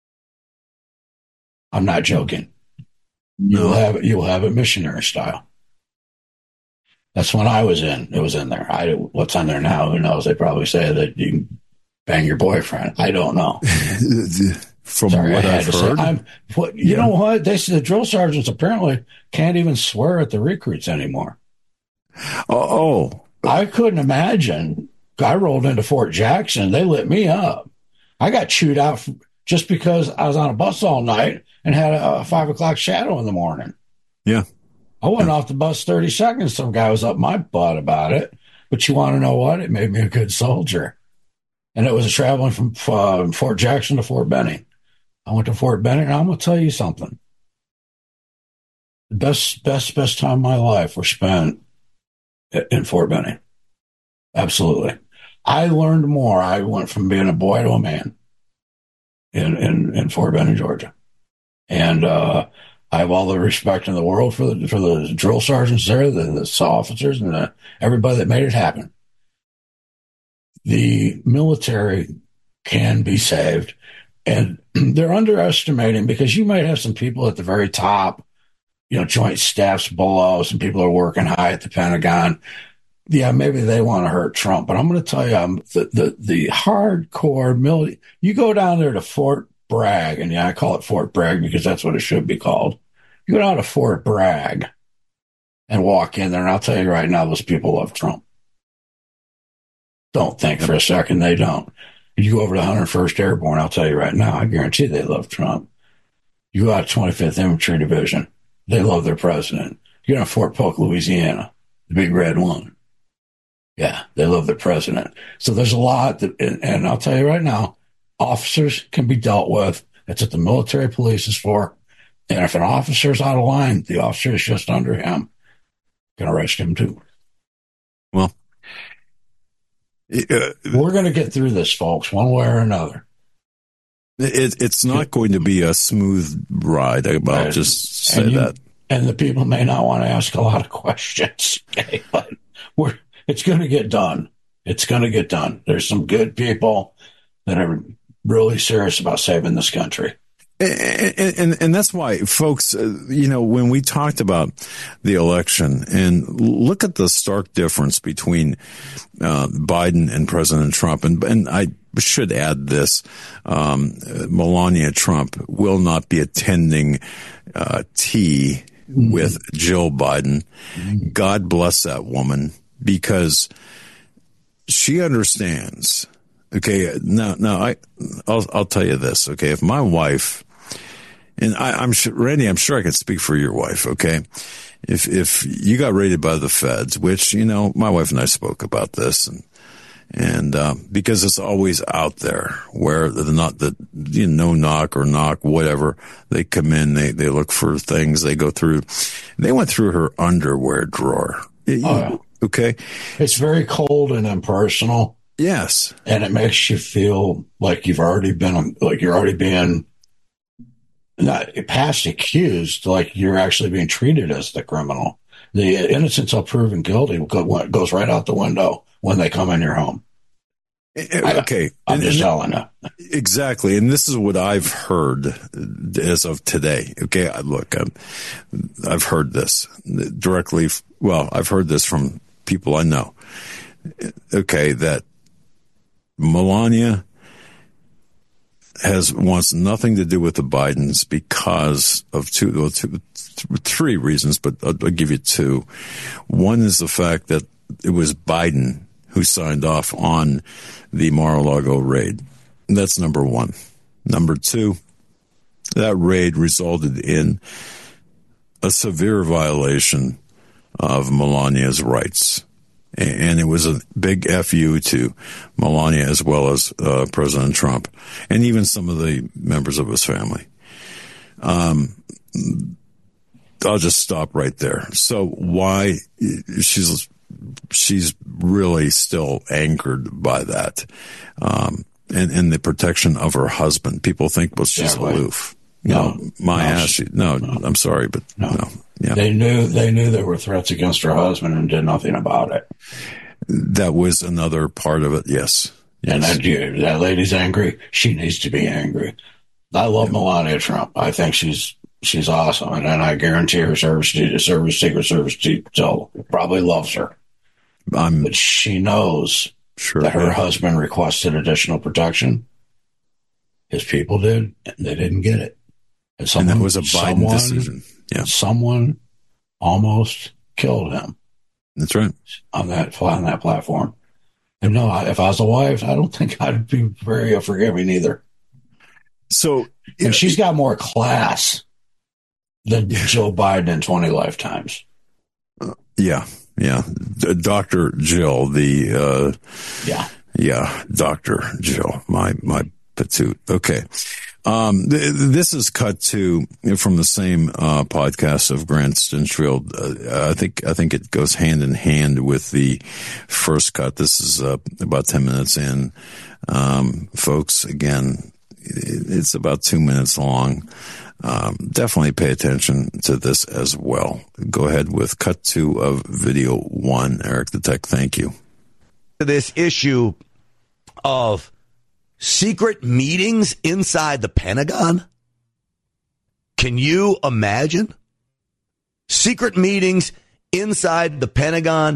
I'm not joking. No. You'll have it. You'll have it missionary style. That's when I was in. It was in there. I what's on there now? Who knows? They probably say that you can bang your boyfriend. I don't know. From Sorry, what I I've heard, I'm, what, you yeah. know what? They the drill sergeants apparently can't even swear at the recruits anymore. Oh, oh. I couldn't imagine. I rolled into Fort Jackson. They lit me up. I got chewed out for, just because I was on a bus all night and had a, a five o'clock shadow in the morning. Yeah. I went off the bus thirty seconds. Some guy was up my butt about it. But you want to know what? It made me a good soldier. And it was traveling from uh, Fort Jackson to Fort Benning. I went to Fort Benning, and I'm going to tell you something. The best, best, best time of my life was spent in Fort Benning. Absolutely. I learned more. I went from being a boy to a man in, in, in Fort Benning, Georgia. And, uh, I have all the respect in the world for the for the drill sergeants there, the, the officers, and the, everybody that made it happen. The military can be saved, and they're underestimating because you might have some people at the very top, you know, joint staffs below, some people are working high at the Pentagon. Yeah, maybe they want to hurt Trump, but I'm going to tell you, um, the, the the hardcore military. You go down there to Fort Bragg, and yeah, I call it Fort Bragg because that's what it should be called. You go down to Fort Bragg and walk in there, and I'll tell you right now, those people love Trump. Don't think for a second they don't. You go over to one hundred first Airborne, I'll tell you right now, I guarantee they love Trump. You go out to twenty-fifth Infantry Division, they love their president. You go to Fort Polk, Louisiana, the big red one. Yeah, they love their president. So there's a lot, that, and, and I'll tell you right now, officers can be dealt with. That's what the military police is for. And if an officer's out of line, the officer is just under him. Can arrest him too. Well, uh, we're going to get through this, folks, one way or another. It, it's not going to be a smooth ride. I'll right. just say and you, that. And the people may not want to ask a lot of questions, okay? But we're, it's going to get done. It's going to get done. There's some good people that are really serious about saving this country. And, and, and that's why, folks, uh, you know, when we talked about the election, and look at the stark difference between uh, Biden and President Trump, and, and I should add this, um, Melania Trump will not be attending uh, tea mm-hmm. with Jill Biden. Mm-hmm. God bless that woman, because she understands. Okay, now, now I, I'll, I'll tell you this. Okay, if my wife, and I, I'm sure, Randy, I'm sure I can speak for your wife. Okay, if if you got raided by the feds, which you know, my wife and I spoke about this, and and um, because it's always out there where the not the you know knock or knock whatever, they come in, they they look for things, they go through. They went through her underwear drawer. Oh, yeah. Okay, it's very cold and impersonal. Yes. And it makes you feel like you've already been, like you're already being not past accused, like you're actually being treated as the criminal. The innocence of proven guilty goes right out the window when they come in your home. Okay. I, I'm just telling you. Exactly. And this is what I've heard as of today. Okay. Look, I'm, I've heard this directly. Well, I've heard this from people I know. Okay. That Melania has wants nothing to do with the Bidens because of two, well, two, three reasons, but I'll, I'll give you two. One is the fact that it was Biden who signed off on the Mar-a-Lago raid. That's number one. Number two, that raid resulted in a severe violation of Melania's rights. And it was a big F U to Melania as well as uh, President Trump and even some of the members of his family. Um, I'll just stop right there. So why she's she's really still anchored by that, um, and, and the protection of her husband. People think, well, she's yeah, aloof. You no, know, my no, ass. She, no, no, I'm sorry, but no. no. Yeah. They knew they knew there were threats against her husband and did nothing about it. That was another part of it, yes. yes. And that, that lady's angry. She needs to be angry. I love yeah. Melania Trump. I think she's she's awesome, and, and I guarantee her service, service Secret Service detail probably loves her. I'm, but she knows sure, that her yeah. husband requested additional protection. His people did, and they didn't get it. And, someone, and that was a Biden someone, decision. Yeah, someone almost killed him. That's right on that on that platform. And no, if I was a wife, I don't think I'd be very forgiving either. So, and know, she's got more class than Joe Biden in twenty lifetimes. Uh, yeah, yeah. Doctor Jill, the uh, yeah, yeah, Doctor Jill, my my patoot. Okay. Um, th- this is cut to from the same uh, podcast of Grant Stinchfield. Uh, I think I think it goes hand in hand with the first cut. This is uh, about ten minutes in, um, folks. Again, it's about two minutes long. Um, definitely pay attention to this as well. Go ahead with cut two of video one. Eric the Tech, thank you. This issue of secret meetings inside the Pentagon? Can you imagine? Secret meetings inside the Pentagon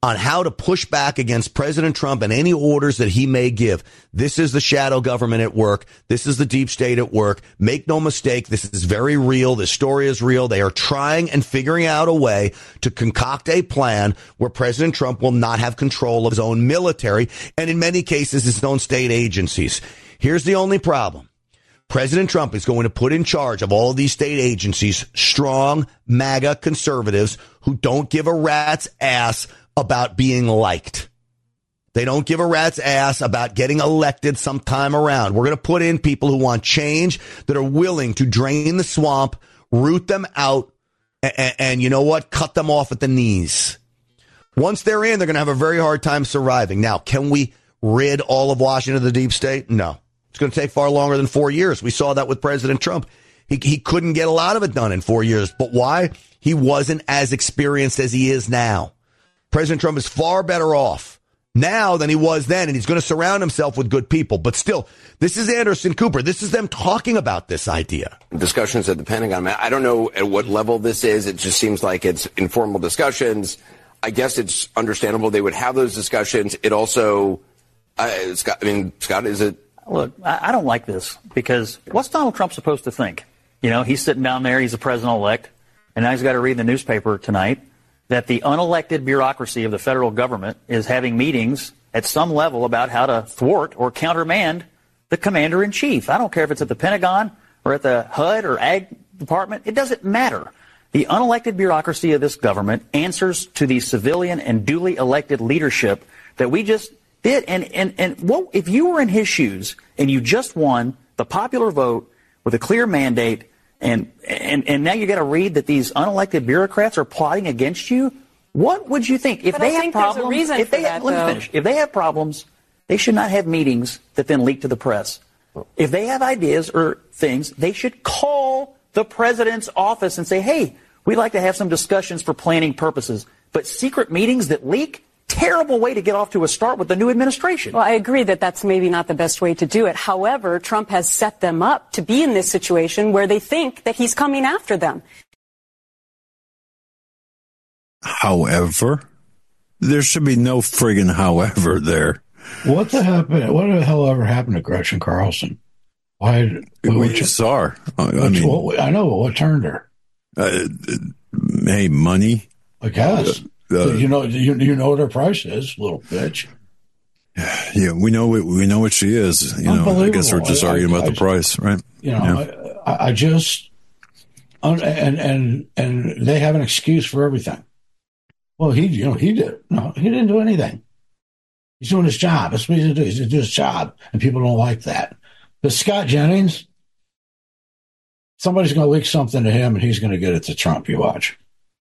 on how to push back against President Trump and any orders that he may give. This is the shadow government at work. This is the deep state at work. Make no mistake, this is very real. This story is real. They are trying and figuring out a way to concoct a plan where President Trump will not have control of his own military and in many cases his own state agencies. Here's the only problem. President Trump is going to put in charge of all of these state agencies strong MAGA conservatives who don't give a rat's ass about being liked. They don't give a rat's ass about getting elected sometime around. We're going to put in people who want change, that are willing to drain the swamp, root them out, and, and you know what? Cut them off at the knees. Once they're in, they're going to have a very hard time surviving. Now, can we rid all of Washington of the deep state? No. It's going to take far longer than four years. We saw that with President Trump. He, he couldn't get a lot of it done in four years. But why? He wasn't as experienced as he is now. President Trump is far better off now than he was then, and he's going to surround himself with good people. But still, this is Anderson Cooper. This is them talking about this idea. Discussions at the Pentagon. I don't know at what level this is. It just seems like it's informal discussions. I guess it's understandable they would have those discussions. It also, uh, Scott, I mean, Scott, is it? Look, I don't like this because what's Donald Trump supposed to think? You know, he's sitting down there. He's the president-elect, and now he's got to read in the newspaper tonight that the unelected bureaucracy of the federal government is having meetings at some level about how to thwart or countermand the commander-in-chief. I don't care if it's at the Pentagon or at the H U D or Ag Department. It doesn't matter. The unelected bureaucracy of this government answers to the civilian and duly elected leadership that we just did. And, and, and what, if you were in his shoes and you just won the popular vote with a clear mandate, And, and and now you got to read that these unelected bureaucrats are plotting against you. What would you think if but they I have think problems? There's a reason if they for have, that, let me though. finish. If they have problems, they should not have meetings that then leak to the press. If they have ideas or things, they should call the president's office and say, "Hey, we'd like to have some discussions for planning purposes." But secret meetings that leak. Terrible way to get off to a start with the new administration. Well, I agree that that's maybe not the best way to do it. However, Trump has set them up to be in this situation where they think that he's coming after them. However, there should be no friggin' however there. What the happened? What the hell ever happened to Gretchen Carlson? Why? We what, just saw her. I, I what, mean, what, I know what turned her. Uh, hey, money. I guess. Uh, you know, you, you know what her price is, little bitch. Yeah, we know what we know what she is. You know, I guess we're just I, arguing I, about I, the price, right? You know, yeah. I, I just and and and they have an excuse for everything. Well, he, you know, he did no, he didn't do anything. He's doing his job. That's what he's doing. He's doing his job, and people don't like that. But Scott Jennings, somebody's going to leak something to him, and he's going to get it to Trump. You watch.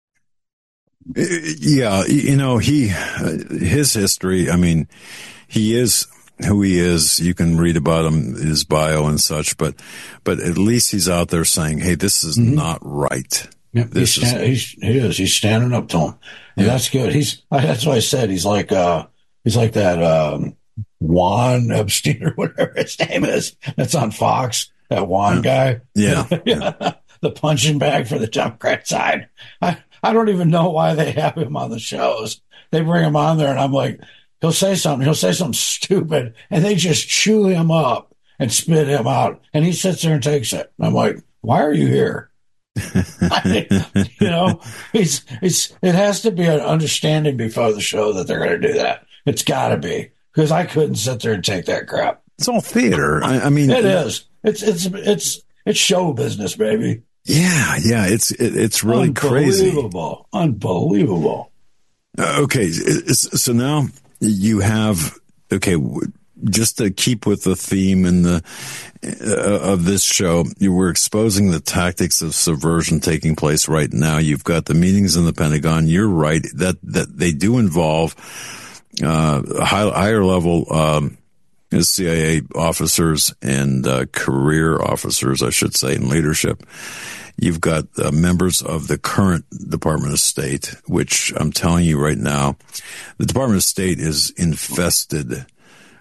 Yeah, you know, he, his history, I mean, he is who he is. You can read about him, his bio and such, but, but at least he's out there saying, hey, this is mm-hmm. not right. Yep, this he's, stand, is, he's, he is, he's standing up to him. And yeah. That's good. He's, that's what I said. He's like, uh, he's like that, um, Juan Epstein or whatever his name is. That's on Fox, that Juan yeah. guy. Yeah. yeah. The punching bag for the Democrat side. I, I don't even know why they have him on the shows. They bring him on there, and I'm like, he'll say something. He'll say something stupid, and they just chew him up and spit him out. And he sits there and takes it. And I'm like, why are you here? I, you know, it's, it's, it has to be an understanding before the show that they're going to do that. It's got to be, because I couldn't sit there and take that crap. It's all theater. I, I mean, it is. It's it's it's it's show business, baby. Yeah, yeah, it's it, it's really crazy. Unbelievable. Unbelievable. Uh, okay, so now you have, okay, just to keep with the theme and the uh, of this show, you were exposing the tactics of subversion taking place right now. You've got the meetings in the Pentagon. You're right that that they do involve uh, high, higher level um, C I A officers and uh, career officers, I should say, in leadership. You've got uh, members of the current Department of State, which I'm telling you right now, the Department of State is infested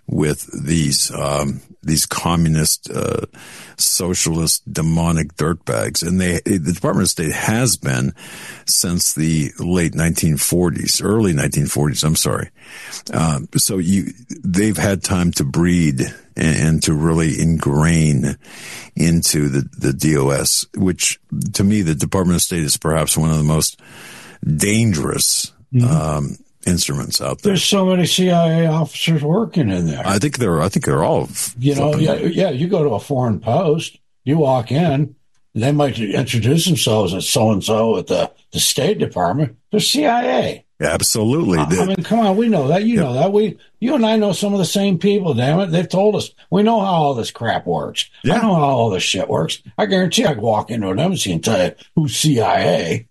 with these um, these communist, uh, socialist, demonic dirtbags, and they the Department of State has been since the late nineteen forties, early nineteen forties. I'm sorry. Um, so you they've had time to breed and, and to really ingrain into the the D O S, which to me the Department of State is perhaps one of the most dangerous mm-hmm. um, instruments out there. There's so many C I A officers working in there. I think they're. I think they're all. You know, yeah, yeah. You go to a foreign post, you walk in, they might introduce themselves as so and so at the, the State Department. They're C I A. Absolutely. I, I mean, come on, we know that. You yeah. know that. We, you and I know some of the same people. Damn it, they've told us. We know how all this crap works. Yeah. I know how all this shit works. I guarantee I could walk into an embassy and tell you who's C I A.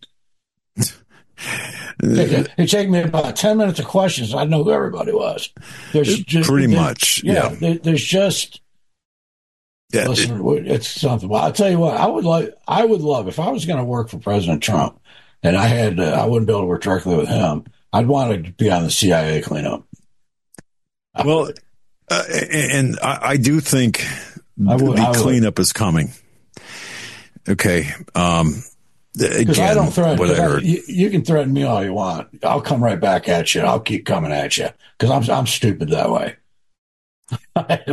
It, it take me about ten minutes of questions. I know who everybody was. There's just, pretty there, much, yeah. yeah. There, there's just yeah. Listen, it, it's something. Well, I'll tell you what. I would like. I would love if I was going to work for President Trump, and I had. Uh, I wouldn't be able to work directly with him. I'd want to be on the C I A cleanup. Well, uh, and I, I do think I would, the I cleanup is coming. Okay. Um, Because I don't threaten. I I, you, you can threaten me all you want. I'll come right back at you. I'll keep coming at you because I'm I'm stupid that way. I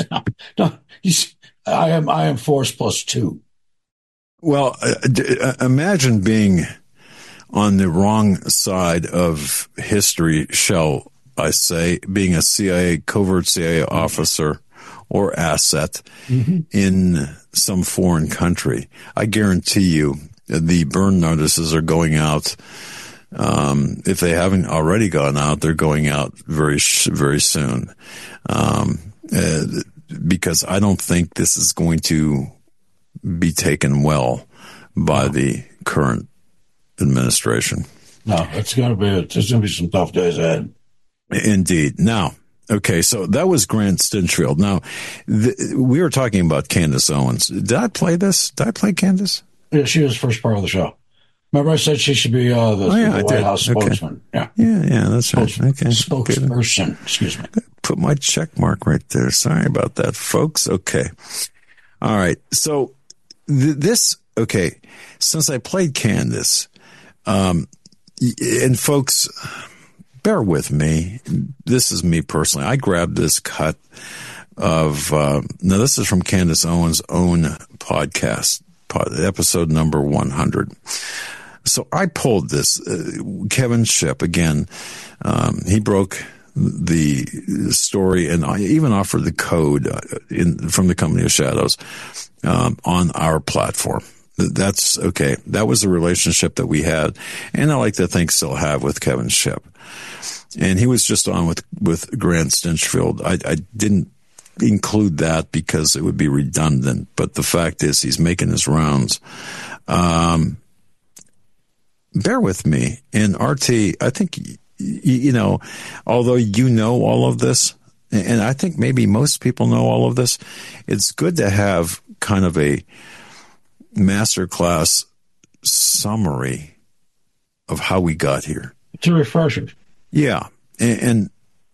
am I am force plus two. Well, uh, imagine being on the wrong side of history, shall I say, being a C I A covert C I A officer or asset mm-hmm. in some foreign country. I guarantee you. The burn notices are going out. Um, if they haven't already gone out, they're going out very, very soon. Um, uh, because I don't think this is going to be taken well by no. the current administration. No, it's going to be, there's going to be some tough days ahead. Indeed. Now, okay, so that was Grant Stinchfield. Now, th- we were talking about Candace Owens. Did I play this? Did I play Candace? Yeah, she was the first part of the show. Remember I said she should be uh, the, oh, yeah, the White did. House spokesman. Okay. Yeah, yeah, yeah, that's right. Spokes- okay. Spokesperson, okay. excuse me. Put my check mark right there. Sorry about that, folks. Okay. All right. So th- this, okay, since I played Candace, um, and folks, bear with me. This is me personally. I grabbed this cut of, uh, now this is from Candace Owens' own podcast. Episode number one hundred. So I pulled this. Uh, Kevin Shipp, again, um, he broke the story and I even offered the code uh, in, from the Company of Shadows um, on our platform. That's okay. That was the relationship that we had, and I like to think still have with Kevin Shipp. And he was just on with, with Grant Stinchfield. I, I didn't include that because it would be redundant, but the fact is he's making his rounds. Um, bear with me. And R T, I think, you know, although you know all of this, and I think maybe most people know all of this, it's good to have kind of a masterclass summary of how we got here. It's a refresher. Yeah. And, and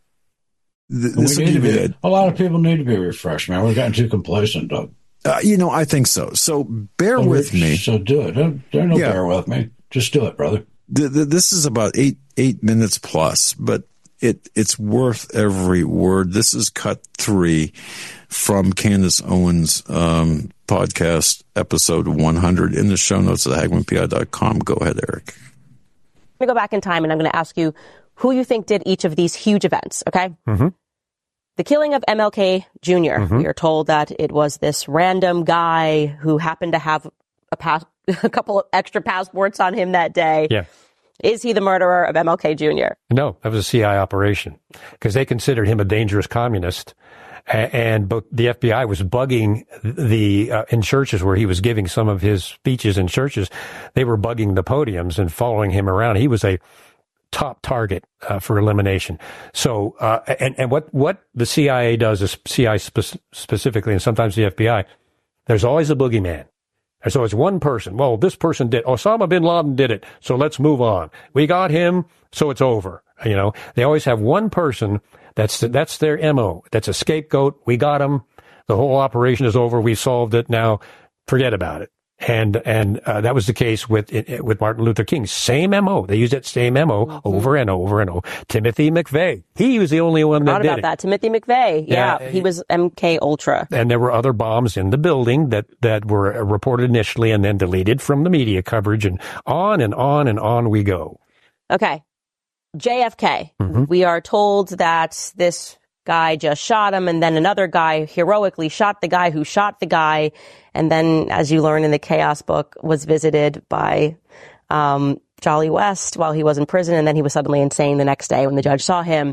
This we need to be, a lot of people need to be refreshed, man. We've gotten too complacent, Doug. Uh, you know, I think so. So bear so with me. So do it. Don't, don't no yeah. bear with me. Just do it, brother. The, the, this is about eight eight minutes plus, but it it's worth every word. This is cut three from Candace Owens' um, podcast, episode one hundred, in the show notes at hagmann p i dot com. Go ahead, Eric. I'm going to go back in time, and I'm going to ask you who you think did each of these huge events, okay? Mm-hmm. The killing of M L K Junior Mm-hmm. We are told that it was this random guy who happened to have a, pass- a couple of extra passports on him that day. Yeah. Is he the murderer of M L K Junior? No, that was a C I A operation because they considered him a dangerous communist. And but the F B I was bugging the uh, in churches where he was giving some of his speeches in churches. They were bugging the podiums and following him around. He was a top target uh, for elimination. So, uh, and, and what, what the C I A does is C I A spe- specifically, and sometimes the F B I, there's always a boogeyman. There's always one person. Well, this person did. Osama bin Laden did it. So let's move on. We got him. So it's over. You know, they always have one person that's that's their M O. That's a scapegoat. We got him. The whole operation is over. We solved it. Now forget about it. And and uh, that was the case with with Martin Luther King. Same M O. They used that same M O mm-hmm. over and over and over. Timothy McVeigh. He was the only one that did about it. that. Timothy McVeigh. Yeah, yeah, he was M K Ultra. And there were other bombs in the building that that were reported initially and then deleted from the media coverage, and on and on and on we go. Okay, J F K. Mm-hmm. We are told that this guy just shot him, and then another guy heroically shot the guy who shot the guy. And then, as you learn in the Chaos book, was visited by um, Jolly West while he was in prison, and then he was suddenly insane the next day when the judge saw him.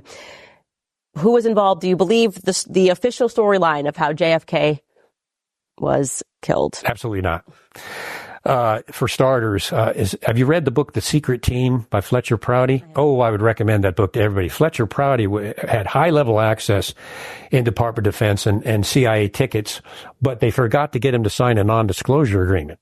Who was involved? Do you believe this, the official storyline of how J F K was killed? Absolutely not. Uh, for starters, uh, is, have you read the book The Secret Team by Fletcher Prouty? Oh, I would recommend that book to everybody. Fletcher Prouty w- had high-level access in Department of Defense and, and C I A tickets, but they forgot to get him to sign a non-disclosure agreement.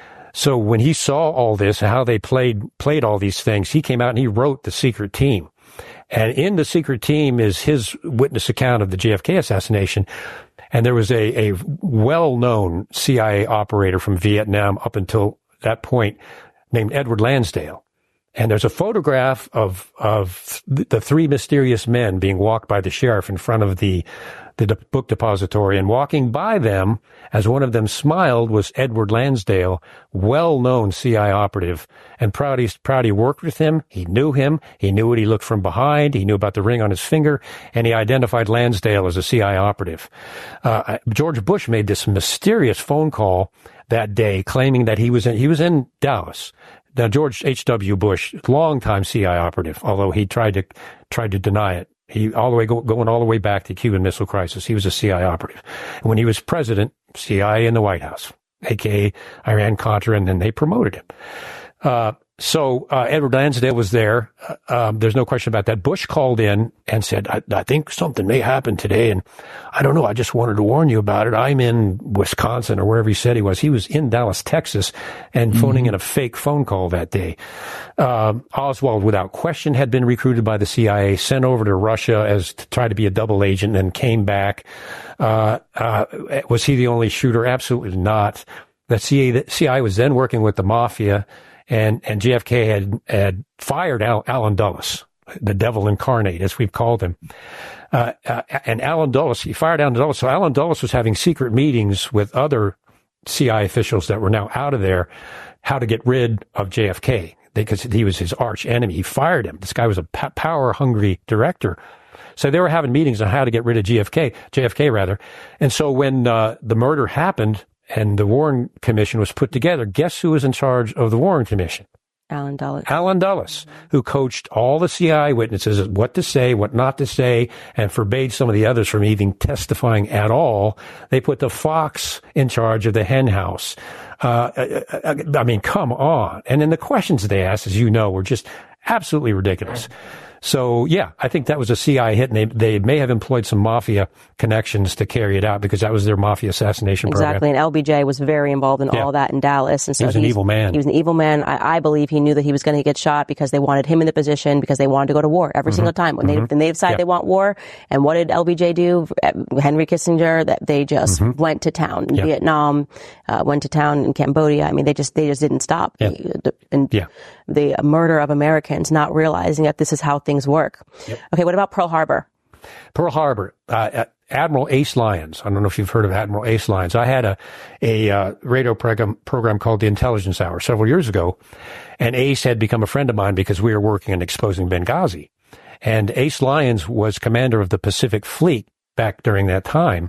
So when he saw all this, how they played played all these things, he came out and he wrote The Secret Team. And in The Secret Team is his witness account of the J F K assassination. And there was a, a well-known C I A operator from Vietnam up until that point named Edward Lansdale. And there's a photograph of of the three mysterious men being walked by the sheriff in front of the the de- book depository, and walking by them, as one of them smiled, was Edward Lansdale, well-known C I A operative. And Prouty, Prouty worked with him. He knew him. He knew what he looked from behind. He knew about the ring on his finger, and he identified Lansdale as a C I A operative. Uh, George Bush made this mysterious phone call that day, claiming that he was in, he was in Dallas. Now, George H W. Bush, longtime C I A operative, although he tried to tried to deny it. He all the way go, going all the way back to the Cuban Missile Crisis. He was a C I A operative. And when he was president, C I A in the White House, aka Iran-Contra, and then they promoted him. Uh, so uh, Edward Lansdale was there. Uh, um, there's no question about that. Bush called in and said, I, I think something may happen today, and I don't know. I just wanted to warn you about it. I'm in Wisconsin or wherever he said he was. He was in Dallas, Texas, and phoning mm-hmm. in a fake phone call that day. Um, Oswald, without question, had been recruited by the C I A, sent over to Russia as to try to be a double agent, and came back. Uh, uh, was he the only shooter? Absolutely not. The C I A, the C I A was then working with the mafia. And, and J F K had, had fired Al, Alan Dulles, the devil incarnate, as we've called him. Uh, uh, and Alan Dulles, he fired Alan Dulles. So Alan Dulles was having secret meetings with other C I A officials that were now out of there, how to get rid of J F K, because he was his arch enemy. He fired him. This guy was a p- power-hungry director. So they were having meetings on how to get rid of J F K, J F K rather. And so when uh, the murder happened, and the Warren Commission was put together, guess who was in charge of the Warren Commission? Alan Dulles. Alan Dulles, who coached all the C I A witnesses what to say, what not to say, and forbade some of the others from even testifying at all. They put the Fox in charge of the hen house. Uh, I, I mean, come on. And then the questions they asked, as you know, were just absolutely ridiculous. So, yeah, I think that was a C I A hit, and they, they may have employed some mafia connections to carry it out, because that was their mafia assassination exactly. program. Exactly, and L B J was very involved in yeah. all that in Dallas. And so he was an evil man. He was an evil man. I, I believe he knew that he was going to get shot because they wanted him in the position, because they wanted to go to war every mm-hmm. single time. When mm-hmm. they, when they decide yeah. they want war, and what did L B J do? Henry Kissinger, that they just mm-hmm. went to town in yeah. Vietnam, uh, went to town in Cambodia. I mean, they just they just didn't stop. Yeah. And yeah. the murder of Americans, not realizing that this is how things work. Yep. Okay, what about Pearl Harbor? Pearl Harbor, uh, Admiral Ace Lyons. I don't know if you've heard of Admiral Ace Lyons. I had a a uh, radio program program called The Intelligence Hour several years ago, and Ace had become a friend of mine because we were working on exposing Benghazi. And Ace Lyons was commander of the Pacific Fleet back during that time.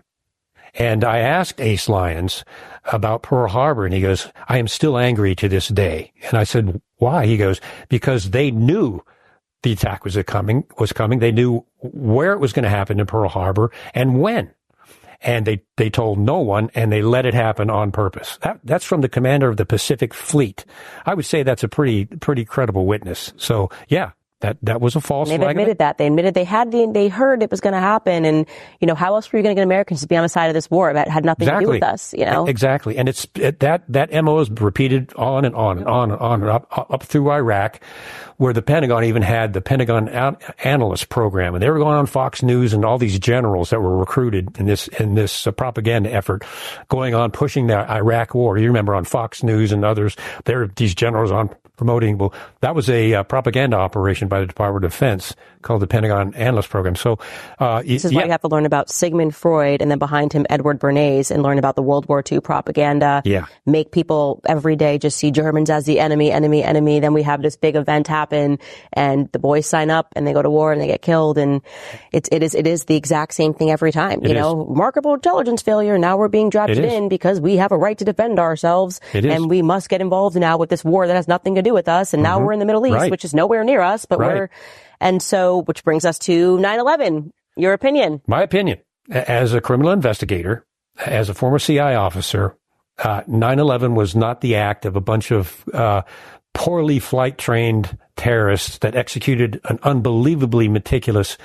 And I asked Ace Lyons about Pearl Harbor, and he goes, I am still angry to this day. And I said, why? He goes, because they knew the attack was coming, was coming. They knew where it was going to happen in Pearl Harbor and when. And they, they told no one, and they let it happen on purpose. That, that's from the commander of the Pacific Fleet. I would say that's a pretty, pretty credible witness. So, yeah. That that was a false flag. They've admitted that. They admitted they had the, they heard it was going to happen. And, you know, how else were you going to get Americans to be on the side of this war that had nothing exactly. to do with us, you know? Exactly. And it's it, that that M O is repeated on and on and on and on and up, up through Iraq, where the Pentagon even had the Pentagon Analyst Program, and they were going on Fox News, and all these generals that were recruited in this in this uh, propaganda effort, going on pushing the Iraq War. You remember on Fox News and others, there were these generals on promoting. Well, that was a uh, propaganda operation by the Department of Defense called the Pentagon Analyst Program. So uh, this is yeah. why you have to learn about Sigmund Freud, and then behind him Edward Bernays, and learn about the World War Two propaganda. Yeah. Make people every day just see Germans as the enemy, enemy, enemy. Then we have this big event happen, and the boys sign up, and they go to war, and they get killed. And it's it is it is the exact same thing every time. It you know, is. Remarkable intelligence failure. Now we're being drafted in because we have a right to defend ourselves, it is. and we must get involved now with this war that has nothing to do with us. And now Mm-hmm. we're in the Middle East, right. which is nowhere near us, but right. we're and so which brings us to nine eleven. Your opinion? My opinion, as a criminal investigator, as a former C I A officer, uh, nine eleven was not the act of a bunch of uh, poorly flight-trained terrorists that executed an unbelievably meticulous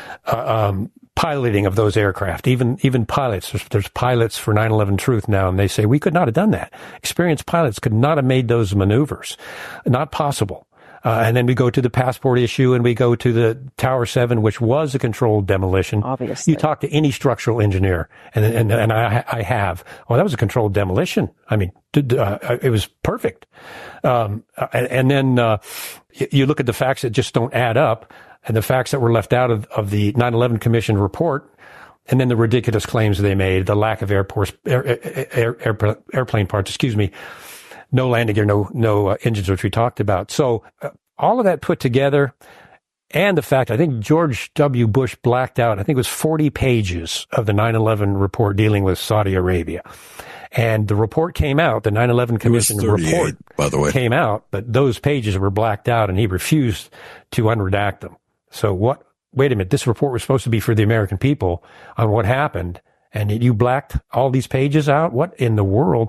uh, um, piloting of those aircraft. Even even pilots, there's, there's pilots for nine eleven Truth now, and they say we could not have done that. Experienced pilots could not have made those maneuvers. Not possible. Uh, and then we go to the passport issue, and we go to the Tower seven, which was a controlled demolition. Obviously. You talk to any structural engineer, and and, and I, I have. Well, that was a controlled demolition. I mean, uh, it was perfect. Um, and, and then uh, you look at the facts that just don't add up, and the facts that were left out of, of the nine eleven Commission report, and then the ridiculous claims they made, the lack of airports, air, air, air, airplane parts, excuse me, no landing gear, no no uh, engines, which we talked about. So uh, all of that put together, and the fact I think George W. Bush blacked out, I think it was forty pages of the nine eleven report dealing with Saudi Arabia. And the report came out, the nine eleven Commission report by the way. came out, but those pages were blacked out, and he refused to unredact them. So what, wait a minute, this report was supposed to be for the American people on what happened, and you blacked all these pages out? What in the world?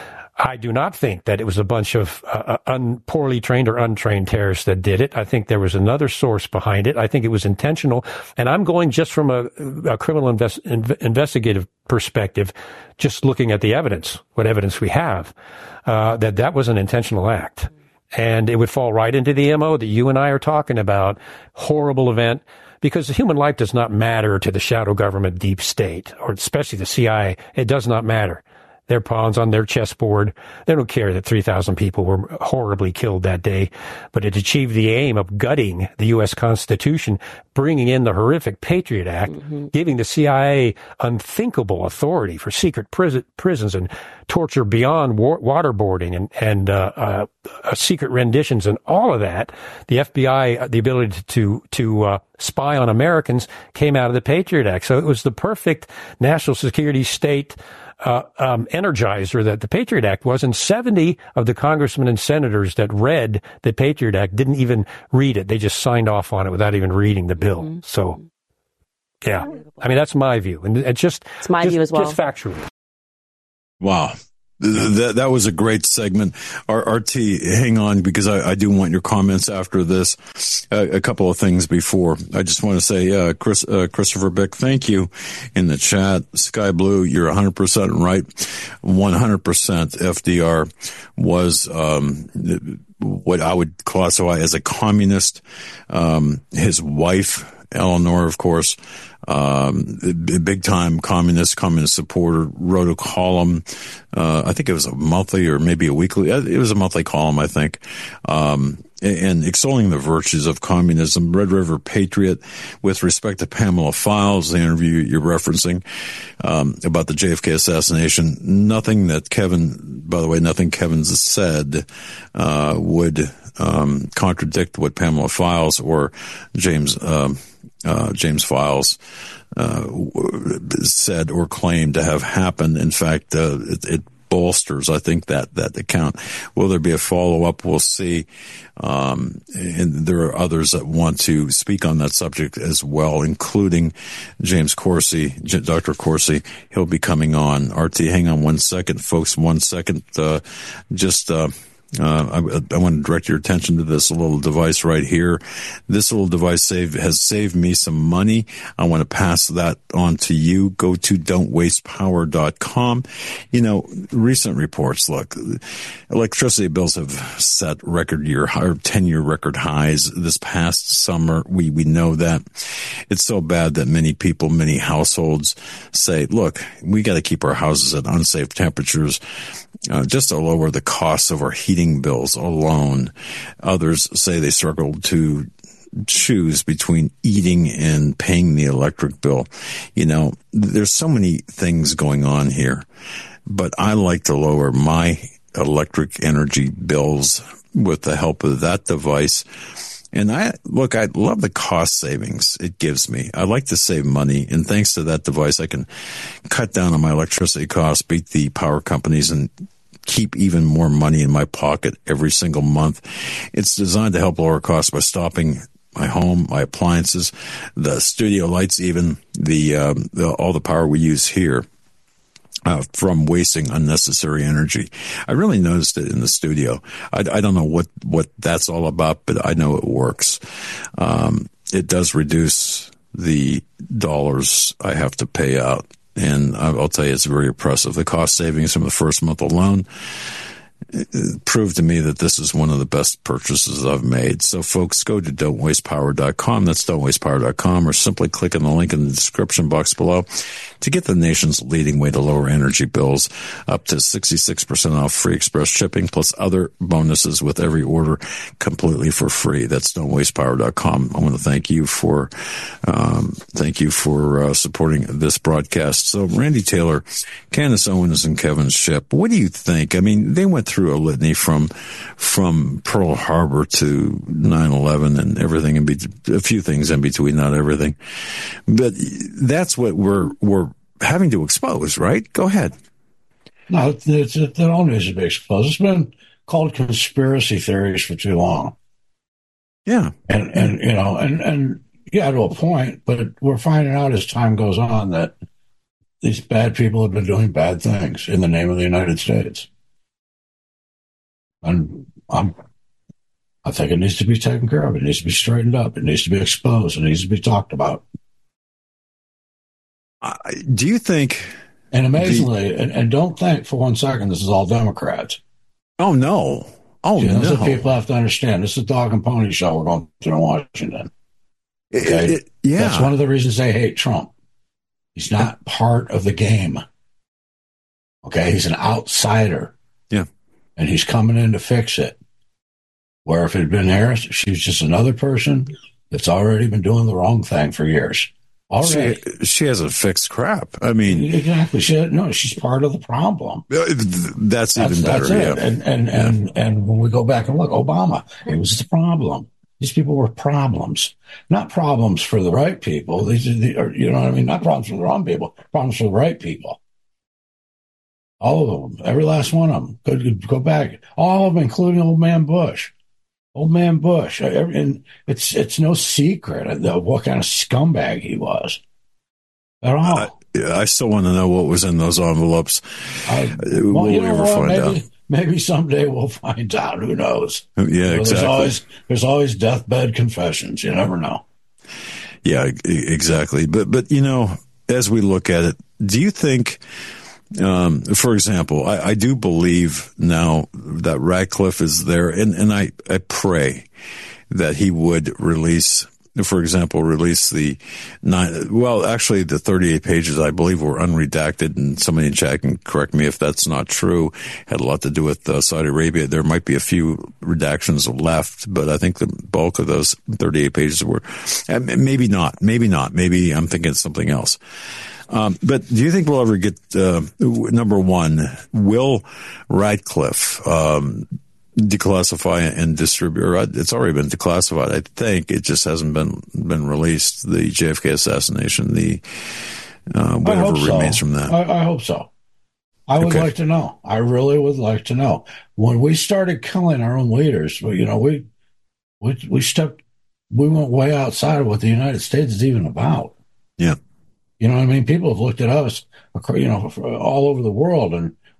I do not think that it was a bunch of uh, un, poorly trained or untrained terrorists that did it. I think there was another source behind it. I think it was intentional. And I'm going just from a, a criminal invest, in, investigative perspective, just looking at the evidence, what evidence we have, uh, that that was an intentional act. And it would fall right into the M O that you and I are talking about. Horrible event. Because human life does not matter to the shadow government deep state, or especially the C I A. It does not matter. Their pawns on their chessboard. They don't care that three thousand people were horribly killed that day, but it achieved the aim of gutting the U S Constitution, bringing in the horrific Patriot Act, mm-hmm. giving the C I A unthinkable authority for secret prison, prisons and torture beyond war, waterboarding and, and uh, uh, uh, secret renditions and all of that. The F B I, the ability to to uh, spy on Americans came out of the Patriot Act. So it was the perfect national security state Uh, um, energizer that the Patriot Act was, and seventy of the congressmen and senators that read the Patriot Act didn't even read it. They just signed off on it without even reading the bill. Mm-hmm. So, yeah, I mean, that's my view. And it's just, it's my just, view as well. Just factually. Wow. That, that was a great segment. R T, hang on, because I, I do want your comments after this. Uh, a couple of things before. I just want to say, uh, Chris, uh, Christopher Beck, thank you in the chat. Sky Blue, you're one hundred percent right. one hundred percent F D R was, um, what I would classify as a communist. Um, his wife, Eleanor, of course, um, big time communist, communist supporter, wrote a column. Uh, I think it was a monthly or maybe a weekly. It was a monthly column, I think. Um, and extolling the virtues of communism. Red River Patriot, with respect to Pamela Files, the interview you're referencing, um, about the J F K assassination. Nothing that Kevin, by the way, nothing Kevin's said, uh, would, um, contradict what Pamela Files or James, um, Uh, James Files, uh, said or claimed to have happened. In fact, uh, it, it bolsters, I think, that, that account. Will there be a follow-up? We'll see. Um, and there are others that want to speak on that subject as well, including James Corsi, Doctor Corsi. He'll be coming on. R T, hang on one second, folks, one second. Uh, just, uh, Uh, I, I want to direct your attention to this little device right here. This little device save, has saved me some money. I want to pass that on to you. Go to don't waste power dot com. You know, recent reports, look, electricity bills have set record year, or ten-year record highs this past summer. We, we know that. It's so bad that many people, many households say, look, we got to keep our houses at unsafe temperatures uh, just to lower the costs of our heating bills alone. Others say they struggle to choose between eating and paying the electric bill. You know, there's so many things going on here, but I like to lower my electric energy bills with the help of that device. And I, look, I love the cost savings it gives me. I like to save money. And thanks to that device, I can cut down on my electricity costs, beat the power companies, and keep even more money in my pocket every single month. It's designed to help lower costs by stopping my home, my appliances, the studio lights, even the, um, the all the power we use here. Uh, from wasting unnecessary energy. I really noticed it in the studio. I, I don't know what, what that's all about, but I know it works. Um, it does reduce the dollars I have to pay out. And I'll tell you, it's very impressive. The cost savings from the first month alone proved to me that this is one of the best purchases I've made. So, folks, go to don't waste power dot com. That's don't waste power dot com, or simply click on the link in the description box below to get the nation's leading way to lower energy bills, up to sixty-six percent off free express shipping, plus other bonuses with every order completely for free. That's don't waste power dot com. I want to thank you for um, thank you for uh, supporting this broadcast. So, Randy Taylor, Candace Owens, and Kevin Shipp, what do you think? I mean, they went through a litany from from Pearl Harbor to nine eleven and everything in between, a few things in between, not everything. But that's what we're we're having to expose, right? Go ahead. No, it's, it all needs to be exposed. It's been called conspiracy theories for too long. Yeah. And, and you know, and, and yeah, to a point, but we're finding out as time goes on that these bad people have been doing bad things in the name of the United States. And I'm, I think it needs to be taken care of. It needs to be straightened up. It needs to be exposed. It needs to be talked about. Uh, do you think... And amazingly, the, and, and don't think for one second this is all Democrats. Oh, no. Oh, you know, no. That's what people have to understand. This is a dog and pony show we're going through in Washington. Okay? It, it, yeah. That's one of the reasons they hate Trump. He's not part of the game. Okay? He's an outsider. Yeah. And he's coming in to fix it. Where if it had been Harris, she's just another person that's already been doing the wrong thing for years. Already. She, she hasn't fixed crap. I mean, exactly. She no, she's part of the problem. That's, that's even better. That's yeah. it. And and yeah. and and when we go back and look, Obama, it was the problem. These people were problems, not problems for the right people. These are the, or, you know what I mean? Not problems for the wrong people. Problems for the right people. All of them, every last one of them. Go, go back, all of them, including Old Man Bush. Old Man Bush, and it's it's no secret of what kind of scumbag he was at all. Uh, I still want to know what was in those envelopes. I, Will well, we you know ever what? find maybe, out? Maybe someday we'll find out. Who knows? Yeah, you know, exactly. There's always, there's always deathbed confessions. You never know. Yeah, exactly. But but you know, as we look at it, do you think? Um, for example, I, I do believe now that Ratcliffe is there, and, and I, I pray that he would release, for example, release the nine, well, actually the thirty-eight pages I believe were unredacted, and somebody in chat can correct me if that's not true, had a lot to do with uh, Saudi Arabia. There might be a few redactions left, but I think the bulk of those thirty-eight pages were, maybe not, maybe not, maybe I'm thinking something else. Um, but do you think we'll ever get, uh, number one, will Ratcliffe, um, declassify and distribute, or it's already been declassified, I think. It just hasn't been, been released, the J F K assassination, the, uh, whatever so. remains from that. I, I hope so. I would okay. like to know. I really would like to know. When we started killing our own leaders, you know, we, we, we stepped, we went way outside of what the United States is even about. Yeah. You know what I mean? People have looked at us, you know, all over the world, and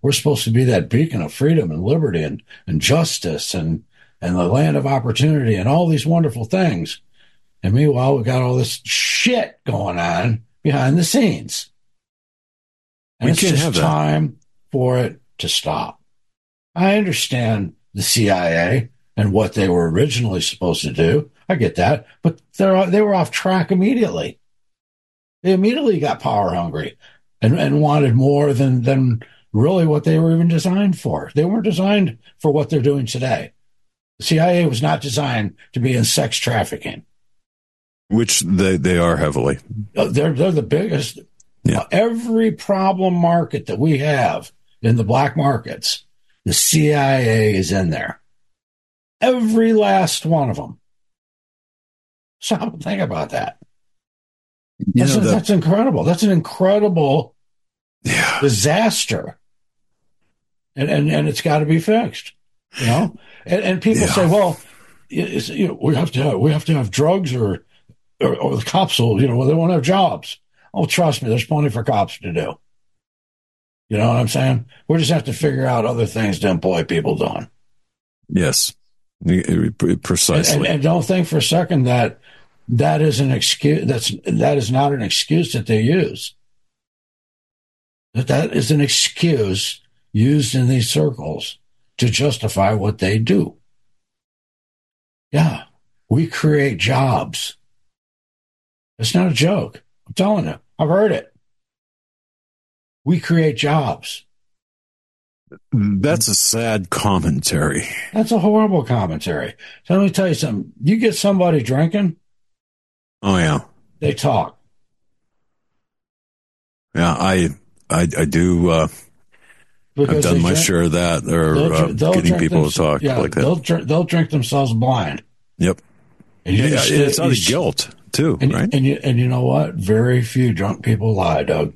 we're supposed to be that beacon of freedom and liberty and, and justice and, and the land of opportunity and all these wonderful things. And meanwhile, we got all this shit going on behind the scenes. And we it's can't just have that. time for it to stop. I understand the C I A and what they were originally supposed to do. I get that. But they're, they were off track immediately. They immediately got power hungry and, and wanted more than, than really what they were even designed for. They weren't designed for what they're doing today. The C I A was not designed to be in sex trafficking. Which they, they are heavily. They're, they're the biggest. Yeah. Every problem market that we have in the black markets, the C I A is in there. Every last one of them. Stop and think about that. You That's, know, a, the, that's incredible. That's an incredible yeah. disaster. And, and, and it's got to be fixed, you know? And, and people Yeah. say, well, it's, you know, we have to have, we have to have drugs or, or, or the cops will, you know, well, they won't have jobs. Oh, trust me, there's plenty for cops to do. You know what I'm saying? We just have to figure out other things to employ people doing. Yes. Precisely. And, and, and don't think for a second that that is an excuse. That's, that is not an excuse that they use. That that is an excuse used in these circles to justify what they do. Yeah. We create jobs. It's not a joke. I'm telling you, I've heard it. We create jobs. That's a sad commentary. That's a horrible commentary. So let me tell you something. You get somebody drinking, Oh, yeah. they talk. Yeah, I I, I do. Uh, Because I've done they my drink- share of that, or they'll uh, dr- they'll getting drink people them- to talk yeah, like that. They'll, dr- they'll drink themselves blind. Yep. And you Yeah, just- it's out you of s- guilt, too, And, right? and, you, and you know what? Very few drunk people lie, Doug.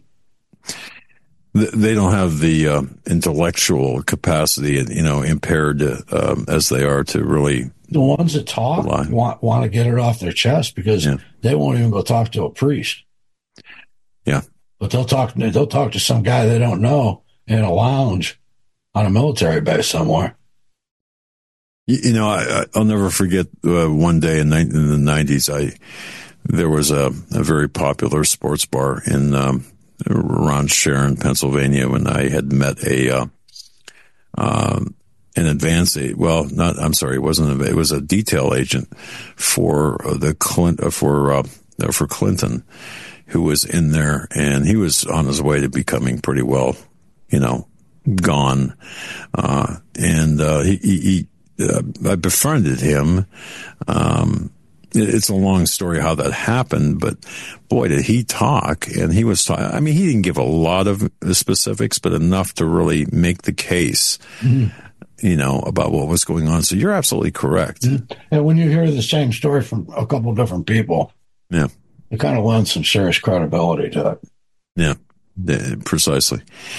Th- They don't have the uh, intellectual capacity, you know, impaired uh, um, as they are to really. The ones that talk Lie. want, want to get it off their chest because Yeah. they won't even go talk to a priest. Yeah. But they'll talk, they'll talk to some guy they don't know in a lounge on a military base somewhere. You, you know, I, I- I'll never forget uh, one day in, ni- in the nineties, I there was a, a very popular sports bar in um, around Sharon, Pennsylvania, when I had met a uh, um, an advance agent. Well, not I'm sorry, it wasn't. A, it was a detail agent for the Clint uh, for uh, for Clinton, who was in there, and he was on his way to becoming pretty well, you know, gone. Uh, and uh, he, he, he uh, I befriended him. Um, it, it's a long story how that happened, but boy, did he talk! And he was talking. I mean, he didn't give a lot of specifics, but enough to really make the case. Mm-hmm. You know, about what was going on. So you're absolutely correct. Mm-hmm. And when you hear the same story from a couple of different people, yeah, it kind of lends some serious credibility to it. Yeah, yeah, precisely.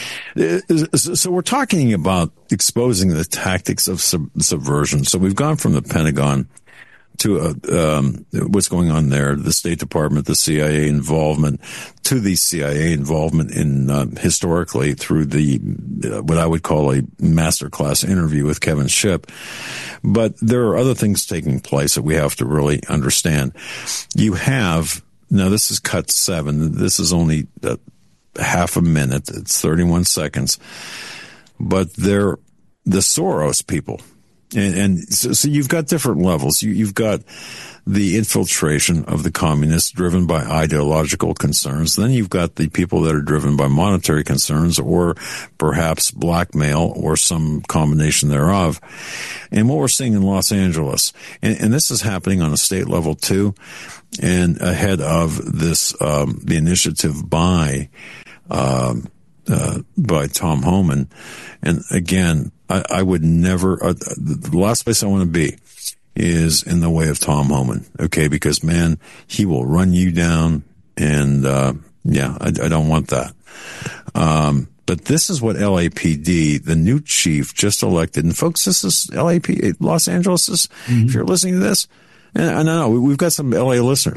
So we're talking about exposing the tactics of sub- subversion. So we've gone from the Pentagon to uh, um, what's going on there, the State Department, the C I A involvement, to the C I A involvement in uh, historically through the uh, what I would call a masterclass interview with Kevin Shipp. But there are other things taking place that we have to really understand. You have now this is cut seven. This is only uh, half a minute. It's thirty-one seconds. But they're the Soros people. And, and so, so you've got different levels. You, you've got the infiltration of the communists driven by ideological concerns. Then you've got the people that are driven by monetary concerns or perhaps blackmail or some combination thereof. And what we're seeing in Los Angeles, and, and this is happening on a state level too, and ahead of this, um, the initiative by, um, uh, by Tom Homan. And again, I, I would never, uh, the last place I want to be is in the way of Tom Homan. Okay. Because man, he will run you down. And, uh, yeah, I, I don't want that. Um, but this is what L A P D, the new chief just elected. And folks, this is L A P D, Los Angeles is, mm-hmm. if you're listening to this, and I know we've got some L A listeners.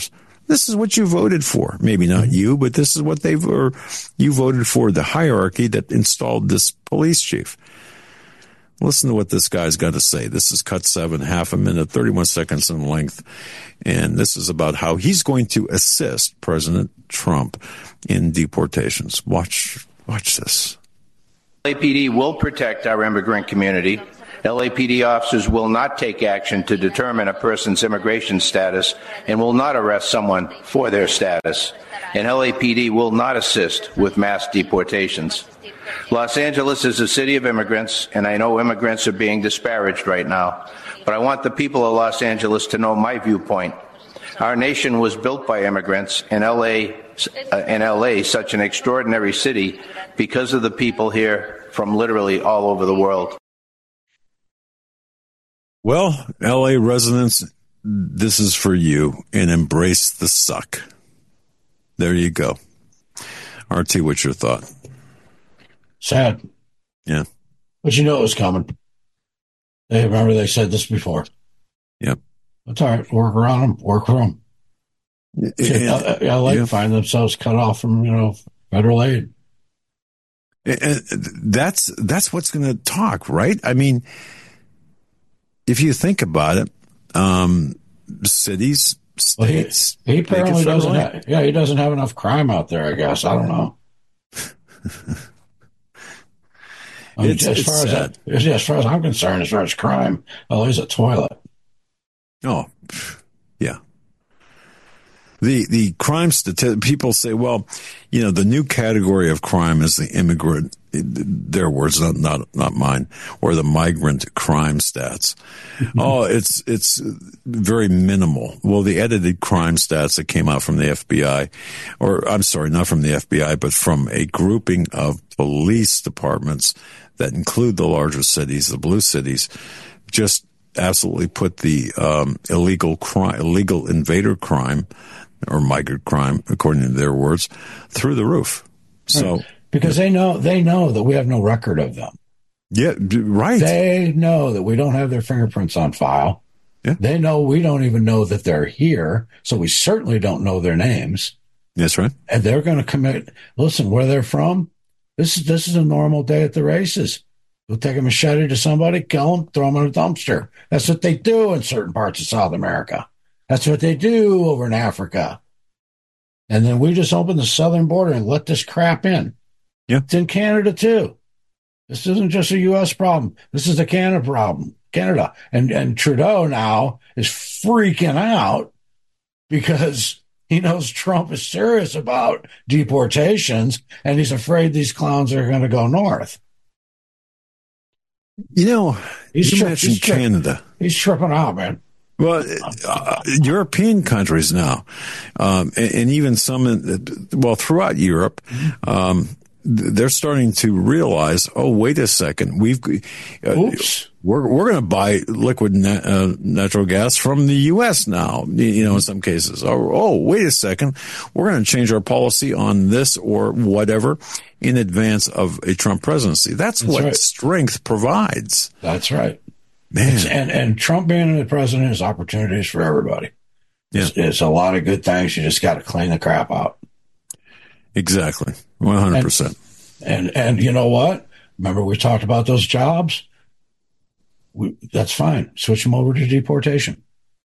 This is what you voted for. Maybe not you, but this is what they've, or you voted for the hierarchy that installed this police chief. Listen to what this guy's got to say. This is cut seven, half a minute, thirty-one seconds in length. And this is about how he's going to assist President Trump in deportations. Watch, watch this. L A P D will protect our immigrant community. L A P D officers will not take action to determine a person's immigration status and will not arrest someone for their status. And L A P D will not assist with mass deportations. Los Angeles is a city of immigrants, and I know immigrants are being disparaged right now, but I want the people of Los Angeles to know my viewpoint. Our nation was built by immigrants, and L A, uh, and L A, such an extraordinary city, because of the people here from literally all over the world. Well, L A residents, this is for you, and embrace the suck. There you go. R T, what's your thought? Sad. Yeah. But you know it was coming. They remember they said this before. Yep. That's all right. Work around them. Work for them. Yeah. L A yeah. find themselves cut off from, you know, federal aid. And that's that's what's going to talk, right? I mean, if you think about it, um, cities, states. Well, he, he apparently doesn't. Have, yeah, he doesn't have enough crime out there. I guess I don't know. I mean, it's, as it's far as that, as far as I'm concerned, as far as crime, well, he's a toilet. Oh, yeah. The the crime stati- people say, well, you know, the new category of crime is the immigrant, their words, not not not mine, or the migrant crime stats. Oh, it's it's very minimal. Well, the edited crime stats that came out from the F B I, or I'm sorry, not from the F B I, but from a grouping of police departments that include the larger cities, the blue cities, just absolutely put the um, illegal crime, illegal invader crime, or migrant crime, according to their words, through the roof. So right. Because they know they know that we have no record of them. Yeah, right. They know that we don't have their fingerprints on file. Yeah. They know we don't even know that they're here, so we certainly don't know their names. That's right. And they're going to commit. Listen, where they're from, this is this is a normal day at the races. They'll take a machete to somebody, kill them, throw them in a dumpster. That's what they do in certain parts of South America. That's what they do over in Africa. And then we just open the southern border and let this crap in. Yeah. It's in Canada, too. This isn't just a U S problem. This is a Canada problem. Canada. And, and Trudeau now is freaking out because he knows Trump is serious about deportations, and he's afraid these clowns are going to go north. You know, he's you tri- mentioned he's tri- Canada. He's tripping out, man. Well, uh, European countries now, um, and, and even some, in, well, throughout Europe, um, they're starting to realize, oh, wait a second, we've, uh, Oops. we're we're going to buy liquid na- uh, natural gas from the U S now. You know, in some cases, oh, oh wait a second, we're going to change our policy on this or whatever in advance of a Trump presidency. That's, That's what right. strength provides. That's right. Man. It's, and, and Trump being the president is opportunities for everybody. Yeah. It's, it's a lot of good things. You just got to clean the crap out. Exactly. one hundred percent. And, and, and you know what? Remember we talked about those jobs? We, that's fine. Switch them over to deportation.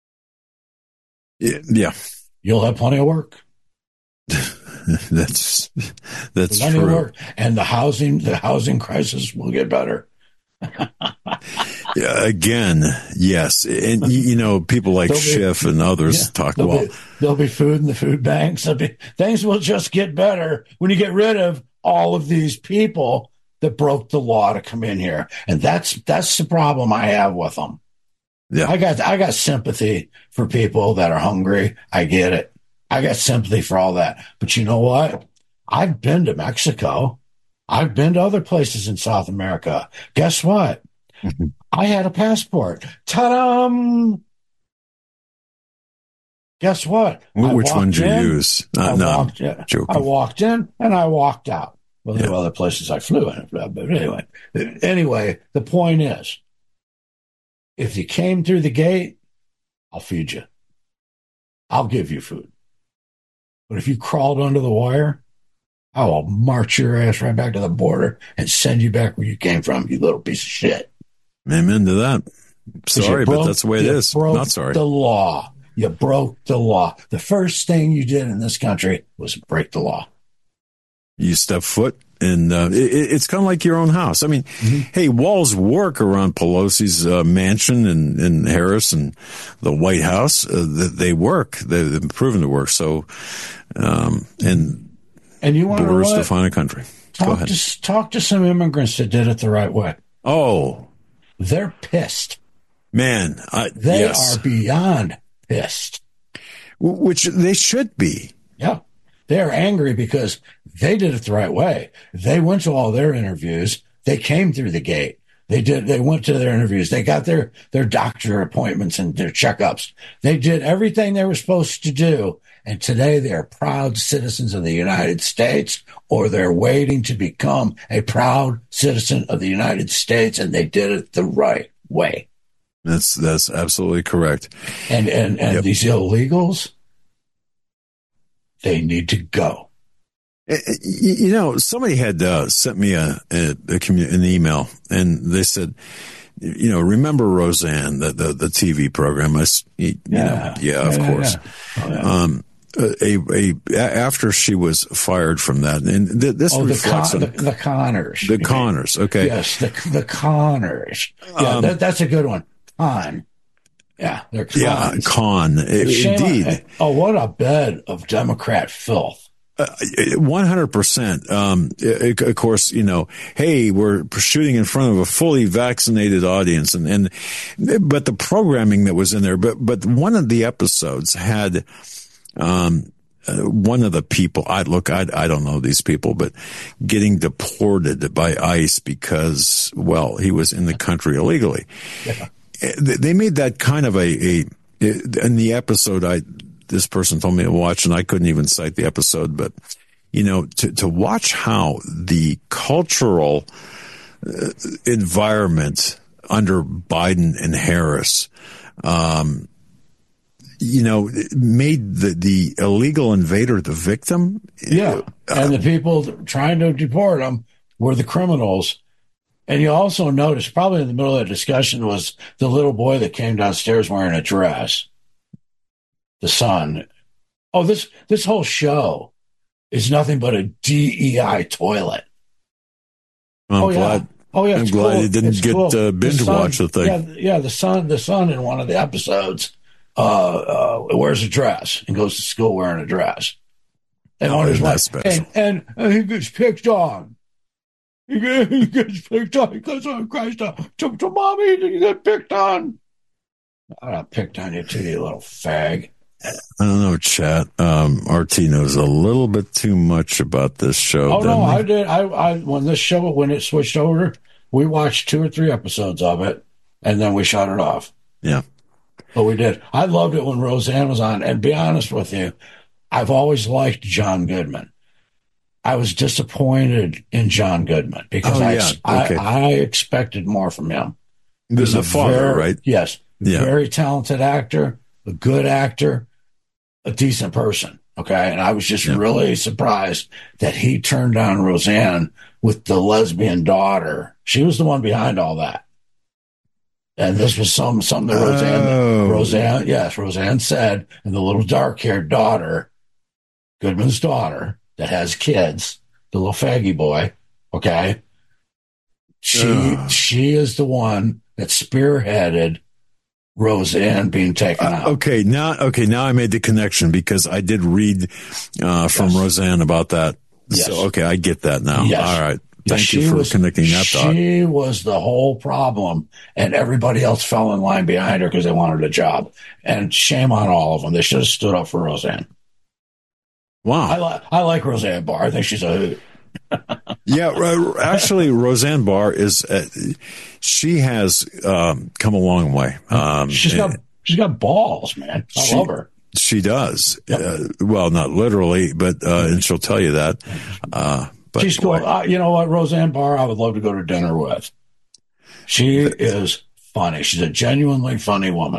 Yeah. You'll have plenty of work. that's, that's plenty true. Of work. And the housing, the housing crisis will get better. Yeah, again, yes. And, you know, people like there'll Schiff be, and others yeah, talk, there'll well, be, there'll be food in the food banks. There'll be, things will just get better when you get rid of all of these people that broke the law to come in here. And that's, that's the problem I have with them. Yeah. I got, I got sympathy for people that are hungry. I get it. I got sympathy for all that. But you know what? I've been to Mexico. I've been to other places in South America. Guess what? Mm-hmm. I had a passport. Ta-da! Guess what? Which one did you in, use? Uh, I, no, walked, I walked in and I walked out. Well, there yeah. were other places I flew in. But anyway, anyway, the point is, if you came through the gate, I'll feed you. I'll give you food. But if you crawled under the wire, I will march your ass right back to the border and send you back where you came from, you little piece of shit. Amen to that. Sorry, broke, but that's the way it is. Broke Not sorry. The law. You broke the law. The first thing you did in this country was break the law. You step foot, and uh, it, it's kind of like your own house. I mean, mm-hmm. hey, walls work around Pelosi's uh, mansion and, and Harris and the White House. Uh, they work. They've been proven to work. So, um, and and you want borders to define a country. Go talk ahead. to talk to some immigrants that did it the right way. Oh, they're pissed. Man, I, they yes. are beyond pissed. Which they should be. Yeah. They're angry because they did it the right way. They went to all their interviews. They came through the gate. They did. They went to their interviews. They got their, their doctor appointments and their checkups. They did everything they were supposed to do. And today they are proud citizens of the United States, or they're waiting to become a proud citizen of the United States. And they did it the right way. That's, that's absolutely correct. And, and, and yep. These illegals, they need to go. You know, somebody had uh, sent me a, a, a commu- an email, and they said, you know, remember Roseanne, the the, the T V program? I, you yeah. know, yeah, of yeah, course. Yeah. Oh, yeah. Um, a, a after she was fired from that, and th- this oh, reflects the, con- on the, the Connors. The Connors, okay, yes, the the Connors. Yeah, um, that, that's a good one. Con. Yeah, they're cons. Yeah, con. Indeed. On, oh, what a bed of Democrat filth. One hundred percent. Um, of course, you know, hey, we're shooting in front of a fully vaccinated audience, and, and but the programming that was in there, but but one of the episodes had, um, uh, one of the people. I look, I I don't know these people, but getting deported by ICE because, well, he was in the country illegally. Yeah. They made that kind of a, a in the episode. I. This person told me to watch, and I couldn't even cite the episode, but, you know, to, to watch how the cultural uh, environment under Biden and Harris, um, you know, made the, the illegal invader the victim. Yeah. Uh, and the people trying to deport them were the criminals. And you also notice, probably in the middle of the discussion, was the little boy that came downstairs wearing a dress. The son. Oh, this this whole show is nothing but a D E I toilet. I'm oh, glad. Yeah. Oh yeah, I'm glad cool. you didn't it's get cool. uh, binge the son, watch the thing. Yeah, yeah. The son, the son in one of the episodes, uh, uh, wears a dress and goes to school wearing a dress. And oh, on his wife, and, and and he gets picked on. He gets, he gets picked on. He goes, "Oh Christ, uh, to, to mommy, you get picked on." I got picked on you too, you little fag. I don't know, chat. Um, R T knows a little bit too much about this show. Oh no, he? I did. I, I when this show when it switched over, we watched two or three episodes of it, and then we shut it off. Yeah, but we did. I loved it when Roseanne was on. And be honest with you, I've always liked John Goodman. I was disappointed in John Goodman because oh, I, yeah. okay. I I expected more from him. There's a father, very, right? Yes, yeah. very talented actor, a good actor. A decent person, okay? And I was just yeah. really surprised that he turned down Roseanne with the lesbian daughter. She was the one behind all that. And this was some something that Roseanne, oh. Roseanne, yes, Roseanne said, and the little dark-haired daughter, Goodman's daughter, that has kids, the little faggy boy, okay? She uh. she is the one that spearheaded Roseanne being taken out. Uh, okay, now okay, now I made the connection because I did read uh, from yes. Roseanne about that. Yes. So okay, I get that now. Yes. All right. Thank yeah, you for was, connecting that thought. She was the whole problem, and everybody else fell in line behind her because they wanted a job. And shame on all of them. They should have stood up for Roseanne. Wow. I, li- I like Roseanne Barr. I think she's a hoot. yeah, actually, Roseanne Barr is, uh, she has um, come a long way. Um, she's got she's got balls, man. I she, love her. She does. Yep. Uh, well, not literally, but, uh, and she'll tell you that. Uh, but she's cool. Uh, you know what? Roseanne Barr, I would love to go to dinner with. She is funny. She's a genuinely funny woman.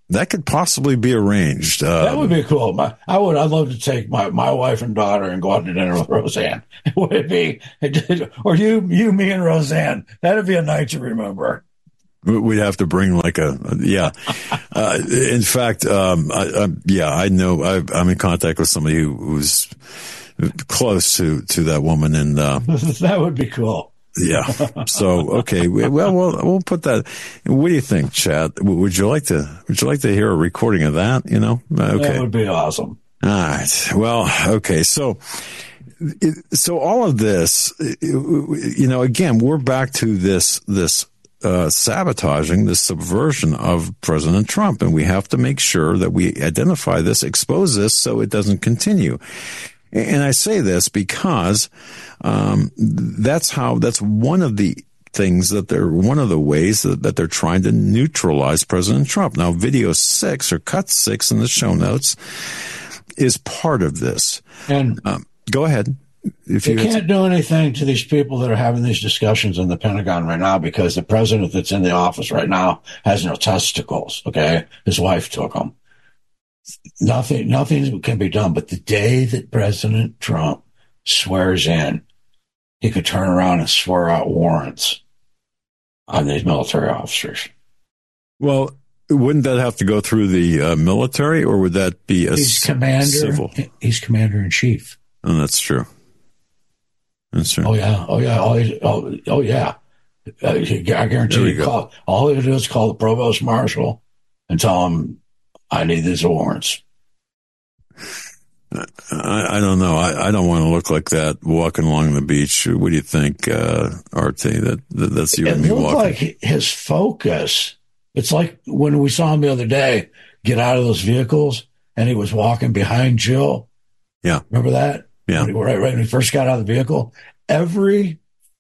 That could possibly be arranged. Um, that would be cool. My, I would. I'd love to take my, my wife and daughter and go out to dinner with Roseanne. Would it be, or you, you, me, and Roseanne? That'd be a night to remember. We'd have to bring like a, yeah. Uh, in fact, um, I, I, yeah, I know I, I'm in contact with somebody who, who's close to, to that woman. And, uh, that would be cool. Yeah. So, okay. Well, we'll, we'll put that. What do you think, Chad? Would you like to, would you like to hear a recording of that? You know? Okay. That would be awesome. All right. Well, okay. So, so all of this, you know, again, we're back to this, this, Uh, sabotaging, the subversion of President Trump. And we have to make sure that we identify this, expose this so it doesn't continue. And I say this because um, that's how, that's one of the things that they're, one of the ways that, that they're trying to neutralize President Trump. Now, video six or cut six in the show notes is part of this. And um, go ahead. If you, you can't do anything to these people that are having these discussions in the Pentagon right now because the president that's in the office right now has no testicles. Okay. His wife took them. Nothing, nothing can be done. But the day that President Trump swears in, he could turn around and swear out warrants on these military officers. Well, wouldn't that have to go through the uh, military, or would that be a he's commander, civil? He's commander in chief. Oh, that's true. That's true. Oh yeah. Oh yeah. Oh, oh, oh yeah. Uh, I guarantee you, call, all he do is call the provost marshal and tell him, "I need these warrants." I, I don't know. I, I don't want to look like that walking along the beach. What do you think, uh, Arte? That, that that's you it and me looked walking. Like his focus. It's like when we saw him the other day get out of those vehicles and he was walking behind Jill. Yeah. Remember that? Yeah. When he, right, right when he first got out of the vehicle, every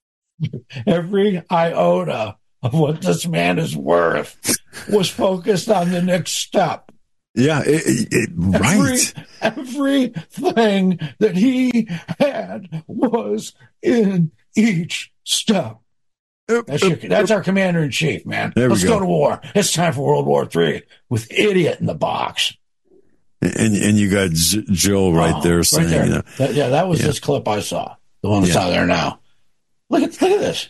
every iota of what this man is worth was focused on the next step. Yeah, it, it, right. Every, everything that he had was in each step. That's, your, that's our commander in chief, man. There we Let's go. go to war. It's time for World War Three with idiot in the box. And and you got J- Jill right Oh, there saying, right there. you know, That, yeah, that was yeah. this clip I saw. The one that's Yeah. out there now. Look at look at this.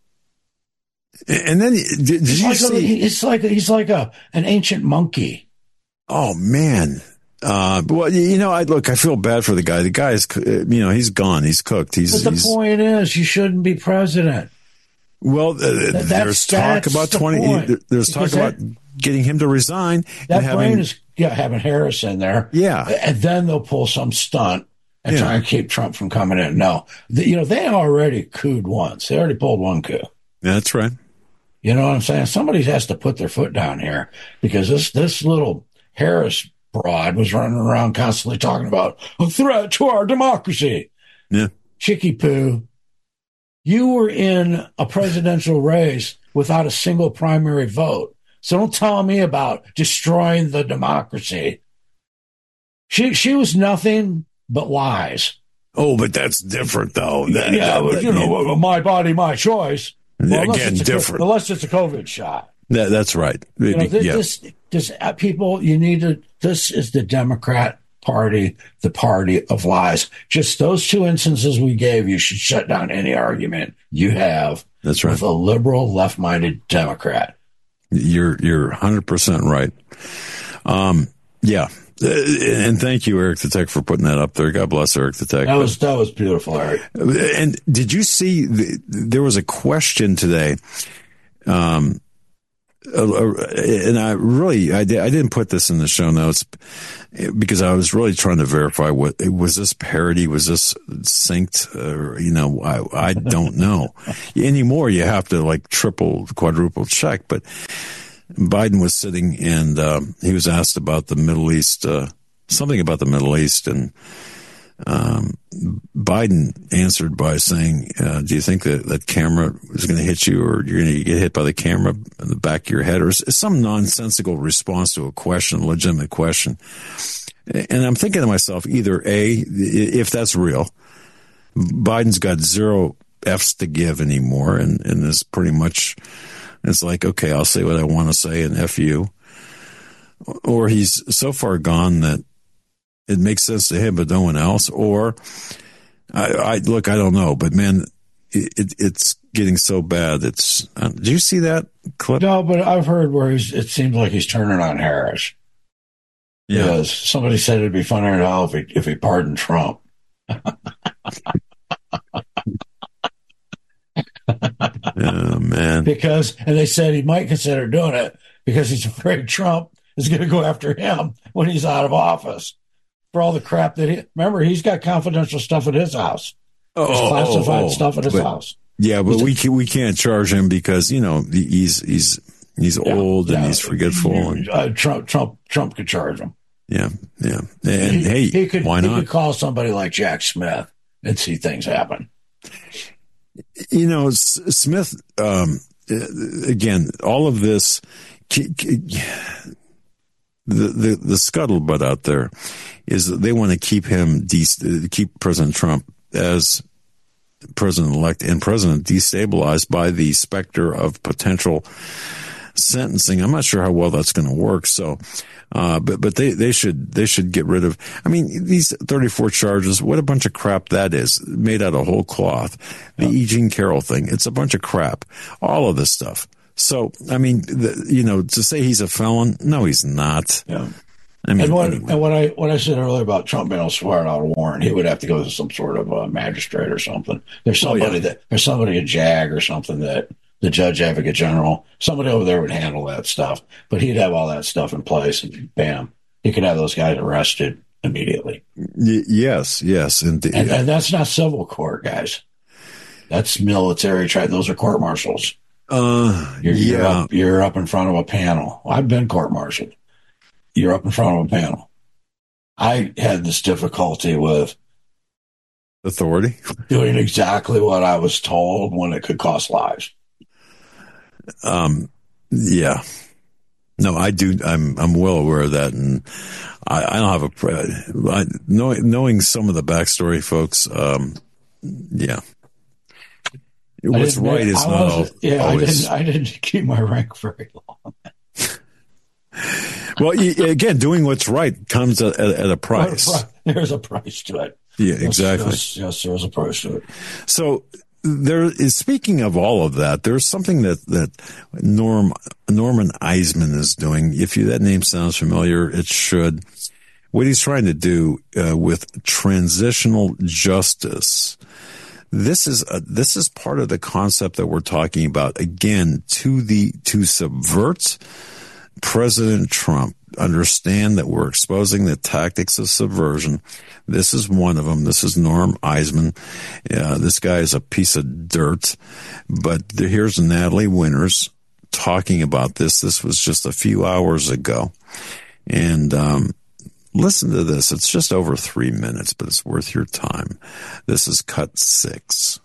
And then did, did He's you like see? a, it's like he's like a an ancient monkey. Oh man. Uh, well, you know, I look. I feel bad for the guy. The guy is, you know, he's gone. He's cooked. He's. But the he's, point is, you shouldn't be president. Well, uh, That- there's talk that's about the twenty. point. There's talk Because about that- getting him to resign. That and having, brain is yeah, having Harris in there. Yeah. And then they'll pull some stunt and Yeah. try and keep Trump from coming in. No. The, you know, they already cooed once. They already pulled one coup. That's right. You know what I'm saying? Somebody has to put their foot down here because this, this little Harris broad was running around constantly talking about a threat to our democracy. Yeah. Chicky poo. You were in a presidential race without a single primary vote. So don't tell me about destroying the democracy. She she was nothing but lies. Oh, but that's different though. That, yeah, that, but, you know, my body, my choice. Well, unless again, it's a, different. Unless it's a COVID shot. That, that's right. You know, this, yeah. this, this uh, people, you need to. This is the Democrat Party, the party of lies. Just those two instances we gave you should shut down any argument you have. That's right. With a liberal, left-minded Democrat. You're you're one hundred percent right. Um, yeah, and thank you, Eric the Tech, for putting that up there. God bless Eric the Tech. That was that was beautiful, Eric. And did you see? The, there was a question today. Um, uh, and I really, I, did, I didn't put this in the show notes because I was really trying to verify what was this parody, was this synced, or, you know, I, I don't know anymore. You have to like triple, quadruple check. But Biden was sitting and um, he was asked about the Middle East, uh, something about the Middle East, and um, Biden answered by saying, uh, do you think that that camera is going to hit you, or you're going to get hit by the camera in the back of your head, or some nonsensical response to a question, a legitimate question? And I'm thinking to myself, either A, if that's real, Biden's got zero F's to give anymore, and, and is pretty much, it's like, okay, I'll say what I want to say and F you. or he's so far gone that it makes sense to him, but no one else. Or I, I look, I don't know, but man, it, it, it's getting so bad. It's. Uh, do you see that clip? No, but I've heard where he's. It seems like he's turning on Harris. Yeah. Because somebody said it'd be funnier than hell if he if he pardoned Trump. Oh man! Because and they said he might consider doing it because he's afraid Trump is going to go after him when he's out of office for all the crap that he. Remember, he's got confidential stuff at his house. Oh, There's classified oh, oh. stuff at his but, house. Yeah, but we can, we can't charge him because you know he's he's he's yeah, old and yeah. he's forgetful. And, uh, Trump Trump Trump could charge him. Yeah, yeah, and he, hey, he could, why he not? could call somebody like Jack Smith and see things happen. You know, S- Smith. Um, again, all of this, the the the scuttlebutt out there is that they want to keep him, de- keep President Trump as president-elect and president destabilized by the specter of potential sentencing. I'm not sure how well that's going to work. So, uh, but but they they should they should get rid of. I mean, these thirty-four charges. What a bunch of crap that is, made out of whole cloth. The yeah. E. Jean Carroll thing. It's a bunch of crap. All of this stuff. So, I mean, the, you know, to say he's a felon, no, he's not. Yeah. I mean, and what, anyway. and what I what I said earlier about Trump being able to swear out a warrant, he would have to go to some sort of uh, magistrate or something. There's somebody oh, yeah. that there's somebody at JAG or something that the Judge Advocate General, somebody over there would handle that stuff. But he'd have all that stuff in place, and bam, he could have those guys arrested immediately. Y- yes, yes, indeed. And, and that's not civil court, guys. That's military trial. Those are court martials. Uh, you're, yeah. you're up, you're up in front of a panel. I've been court-martialed. You're up in front of a panel. I had this difficulty with authority doing exactly what I was told when it could cost lives. Um, yeah, no, I do. I'm I'm well aware of that, and I, I don't have a I, knowing knowing some of the backstory, folks. Um, yeah. What's right is I not all, yeah, always. I didn't. I didn't keep my rank very long. Well, you, again, doing what's right comes at, at, at a price. There's a price to it. Yeah, exactly. Yes, yes, there's a price to it. So there is. Speaking of all of that, there's something that that Norm Norman Eisman is doing. If you that name sounds familiar, it should. What he's trying to do uh, with transitional justice. This is a, this is part of the concept that we're talking about. Again, to the to subvert President Trump. Understand that we're exposing the tactics of subversion. This is one of them. This is Norm Eisman. Uh, this guy is a piece of dirt. But the, here's Natalie Winters talking about this. This was just a few hours ago. And um, listen to this. It's just over three minutes, but it's worth your time. This is cut six.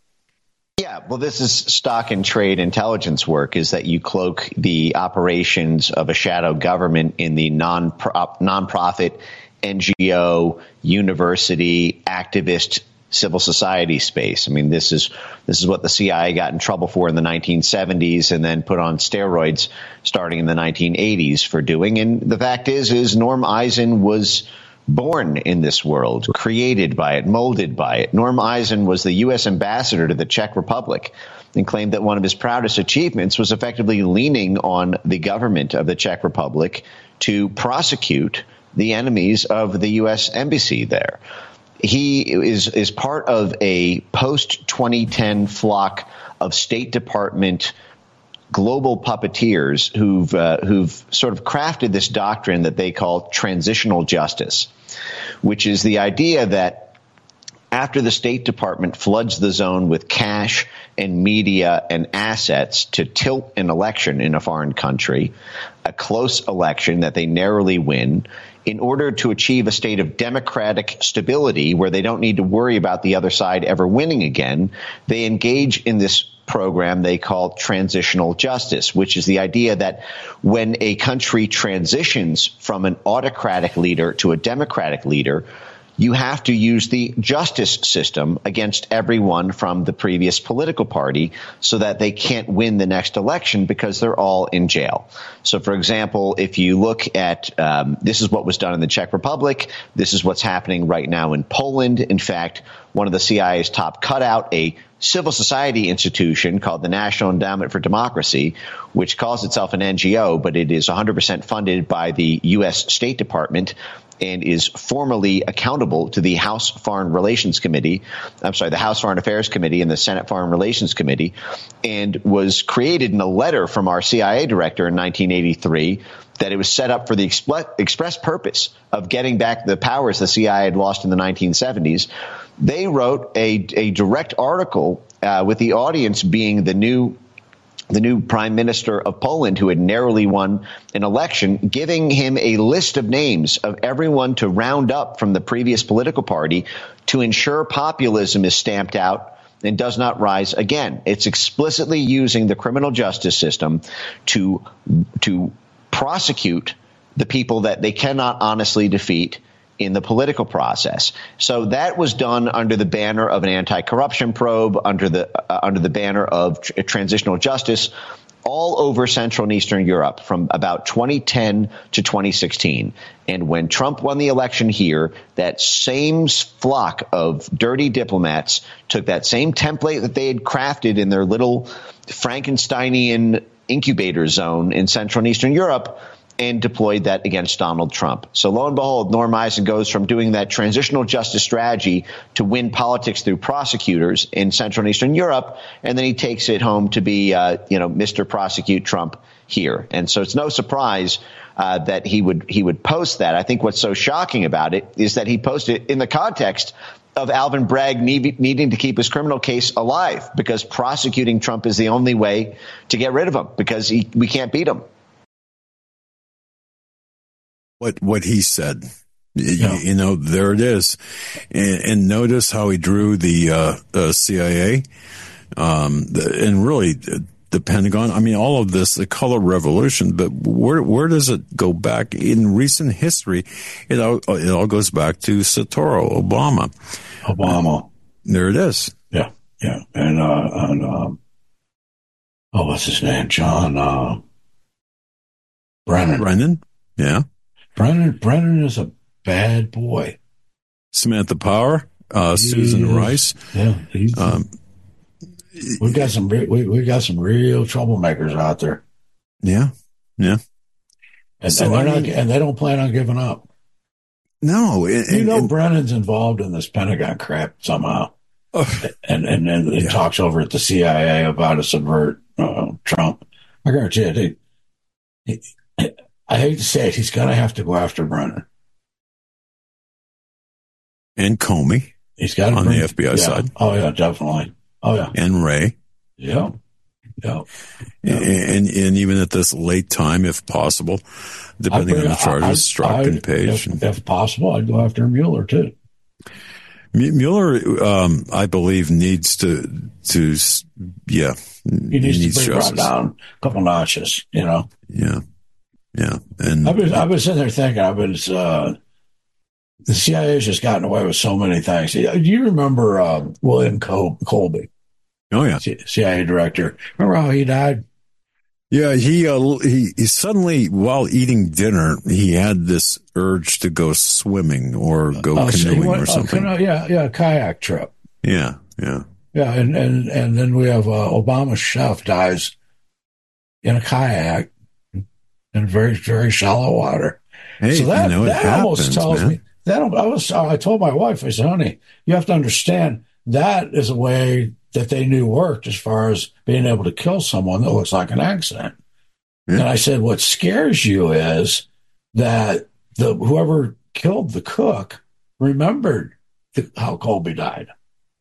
Yeah, well, this is stock and trade intelligence work, is that you cloak the operations of a shadow government in the non nonprofit, N G O, university, activist, civil society space. I mean, this is this is what the C I A got in trouble for in the nineteen seventies and then put on steroids starting in the nineteen eighties for doing. And the fact is, is Norm Eisen was born in this world, created by it, molded by it. Norm Eisen was the U S ambassador to the Czech Republic and claimed that one of his proudest achievements was effectively leaning on the government of the Czech Republic to prosecute the enemies of the U S embassy there. He is, is part of a post twenty ten flock of State Department global puppeteers who've uh, who've sort of crafted this doctrine that they call transitional justice, which is the idea that after the State Department floods the zone with cash and media and assets to tilt an election in a foreign country, a close election that they narrowly win, in order to achieve a state of democratic stability where they don't need to worry about the other side ever winning again, they engage in this program they call transitional justice, which is the idea that when a country transitions from an autocratic leader to a democratic leader, you have to use the justice system against everyone from the previous political party so that they can't win the next election because they're all in jail. So, for example, if you look at um, this is what was done in the Czech Republic. This is what's happening right now in Poland. In fact, one of the C I A's top cut out a civil society institution called the National Endowment for Democracy, which calls itself an N G O, but it is one hundred percent funded by the U S State Department and is formally accountable to the House Foreign Relations Committee. I'm sorry, the House Foreign Affairs Committee and the Senate Foreign Relations Committee, and was created in a letter from our C I A director in nineteen eighty-three that it was set up for the express purpose of getting back the powers the C I A had lost in the nineteen seventies. They wrote a, a direct article uh, with the audience being the new the new prime minister of Poland, who had narrowly won an election, giving him a list of names of everyone to round up from the previous political party to ensure populism is stamped out and does not rise again. It's explicitly using the criminal justice system to to prosecute the people that they cannot honestly defeat in the political process. So that was done under the banner of an anti-corruption probe, under the uh, under the banner of tr- transitional justice, all over Central and Eastern Europe from about twenty ten to twenty sixteen. And when Trump won the election here, that same flock of dirty diplomats took that same template that they had crafted in their little Frankensteinian incubator zone in Central and Eastern Europe and deployed that against Donald Trump. So lo and behold, Norm Eisen goes from doing that transitional justice strategy to win politics through prosecutors in Central and Eastern Europe, and then he takes it home to be, uh, you know, Mister Prosecute Trump here. And so it's no surprise uh, that he would he would post that. I think what's so shocking about it is that he posted it in the context of Alvin Bragg need, needing to keep his criminal case alive because prosecuting Trump is the only way to get rid of him because he, we can't beat him. What what he said, yeah. you, you know, there it is, and, and notice how he drew the uh, uh, C I A, um, the, and really the Pentagon. I mean, all of this, the color revolution. But where where does it go back in recent history? It all it all goes back to Satoru Obama. Obama. Uh, there it is. Yeah, yeah, and uh, and um, oh, what's his name? John uh, Brennan. Brennan. Yeah. Brennan Brennan is a bad boy. Samantha Power, uh, Susan is, Rice. Yeah, he's, um, we got some we we got some real troublemakers out there. Yeah, yeah, and, so, and they're I not, mean, and they don't plan on giving up. No, and, you know and, Brennan's involved in this Pentagon crap somehow, uh, and and and it yeah. talks over at the C I A about to subvert uh, Trump. I guarantee you, they, he, I hate to say it, he's going to have to go after Brennan. And Comey. He's got on bring, the F B I yeah. side. Oh, yeah, definitely. Oh, yeah. And Ray. Yeah. Yeah. yeah. And, and even at this late time, if possible, depending bring, on the charges, Strzok and Page. If, if possible, I'd go after Mueller, too. Mueller, um, I believe, needs to, to yeah. He needs, he needs to bring brought down a couple notches, you know? Yeah. Yeah, and I've been, I've been sitting there thinking, I've been, uh, the C I A's just gotten away with so many things. Do you remember uh, William Col- Colby? Oh yeah, C- CIA director. Remember how he died? Yeah, he uh, he he suddenly while eating dinner, he had this urge to go swimming or go uh, canoeing so went, or something. Uh, yeah, yeah, kayak trip. Yeah, yeah, yeah, and and and then we have uh, Obama's chef dies in a kayak. In very, very shallow water. Hey, so that, you know, that happens, almost tells man. me that I was. I told my wife, I said, "Honey, you have to understand that is a way that they knew worked as far as being able to kill someone that looks like an accident." Yeah. And I said, "What scares you is that the whoever killed the cook remembered the, how Colby died."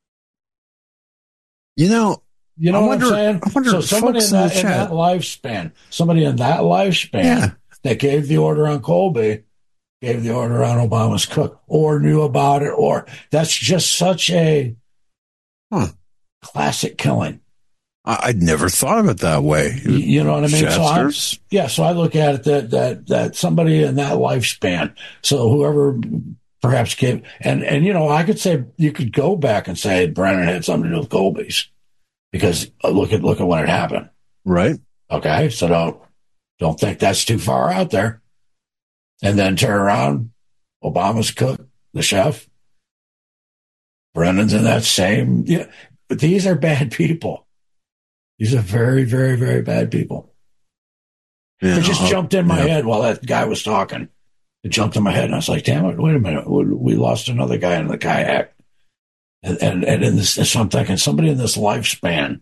You know. You know I what wonder, I'm saying? I wonder so somebody in that, in that lifespan, somebody in that lifespan yeah. that gave the order on Colby, gave the order on Obama's cook, or knew about it, or that's just such a huh. classic killing. I, I'd never thought of it that way. You, you know what I mean? Chesters? So I, yeah, so I look at it that that that somebody in that lifespan. So whoever perhaps give, and, and, you know, I could say, you could go back and say Brennan had something to do with Colby's because uh, look at, look at when it happened. Right. Okay. So don't, don't think that's too far out there. And then turn around, Obama's cook, the chef, Brennan's in that same, yeah, but these are bad people. These are very, very, very bad people. Yeah, it just I'll, jumped in my yeah. head while that guy was talking. It jumped in my head, and I was like, damn it, wait a minute. We lost another guy in the kayak. And, and, and in this, so I'm thinking, somebody in this lifespan.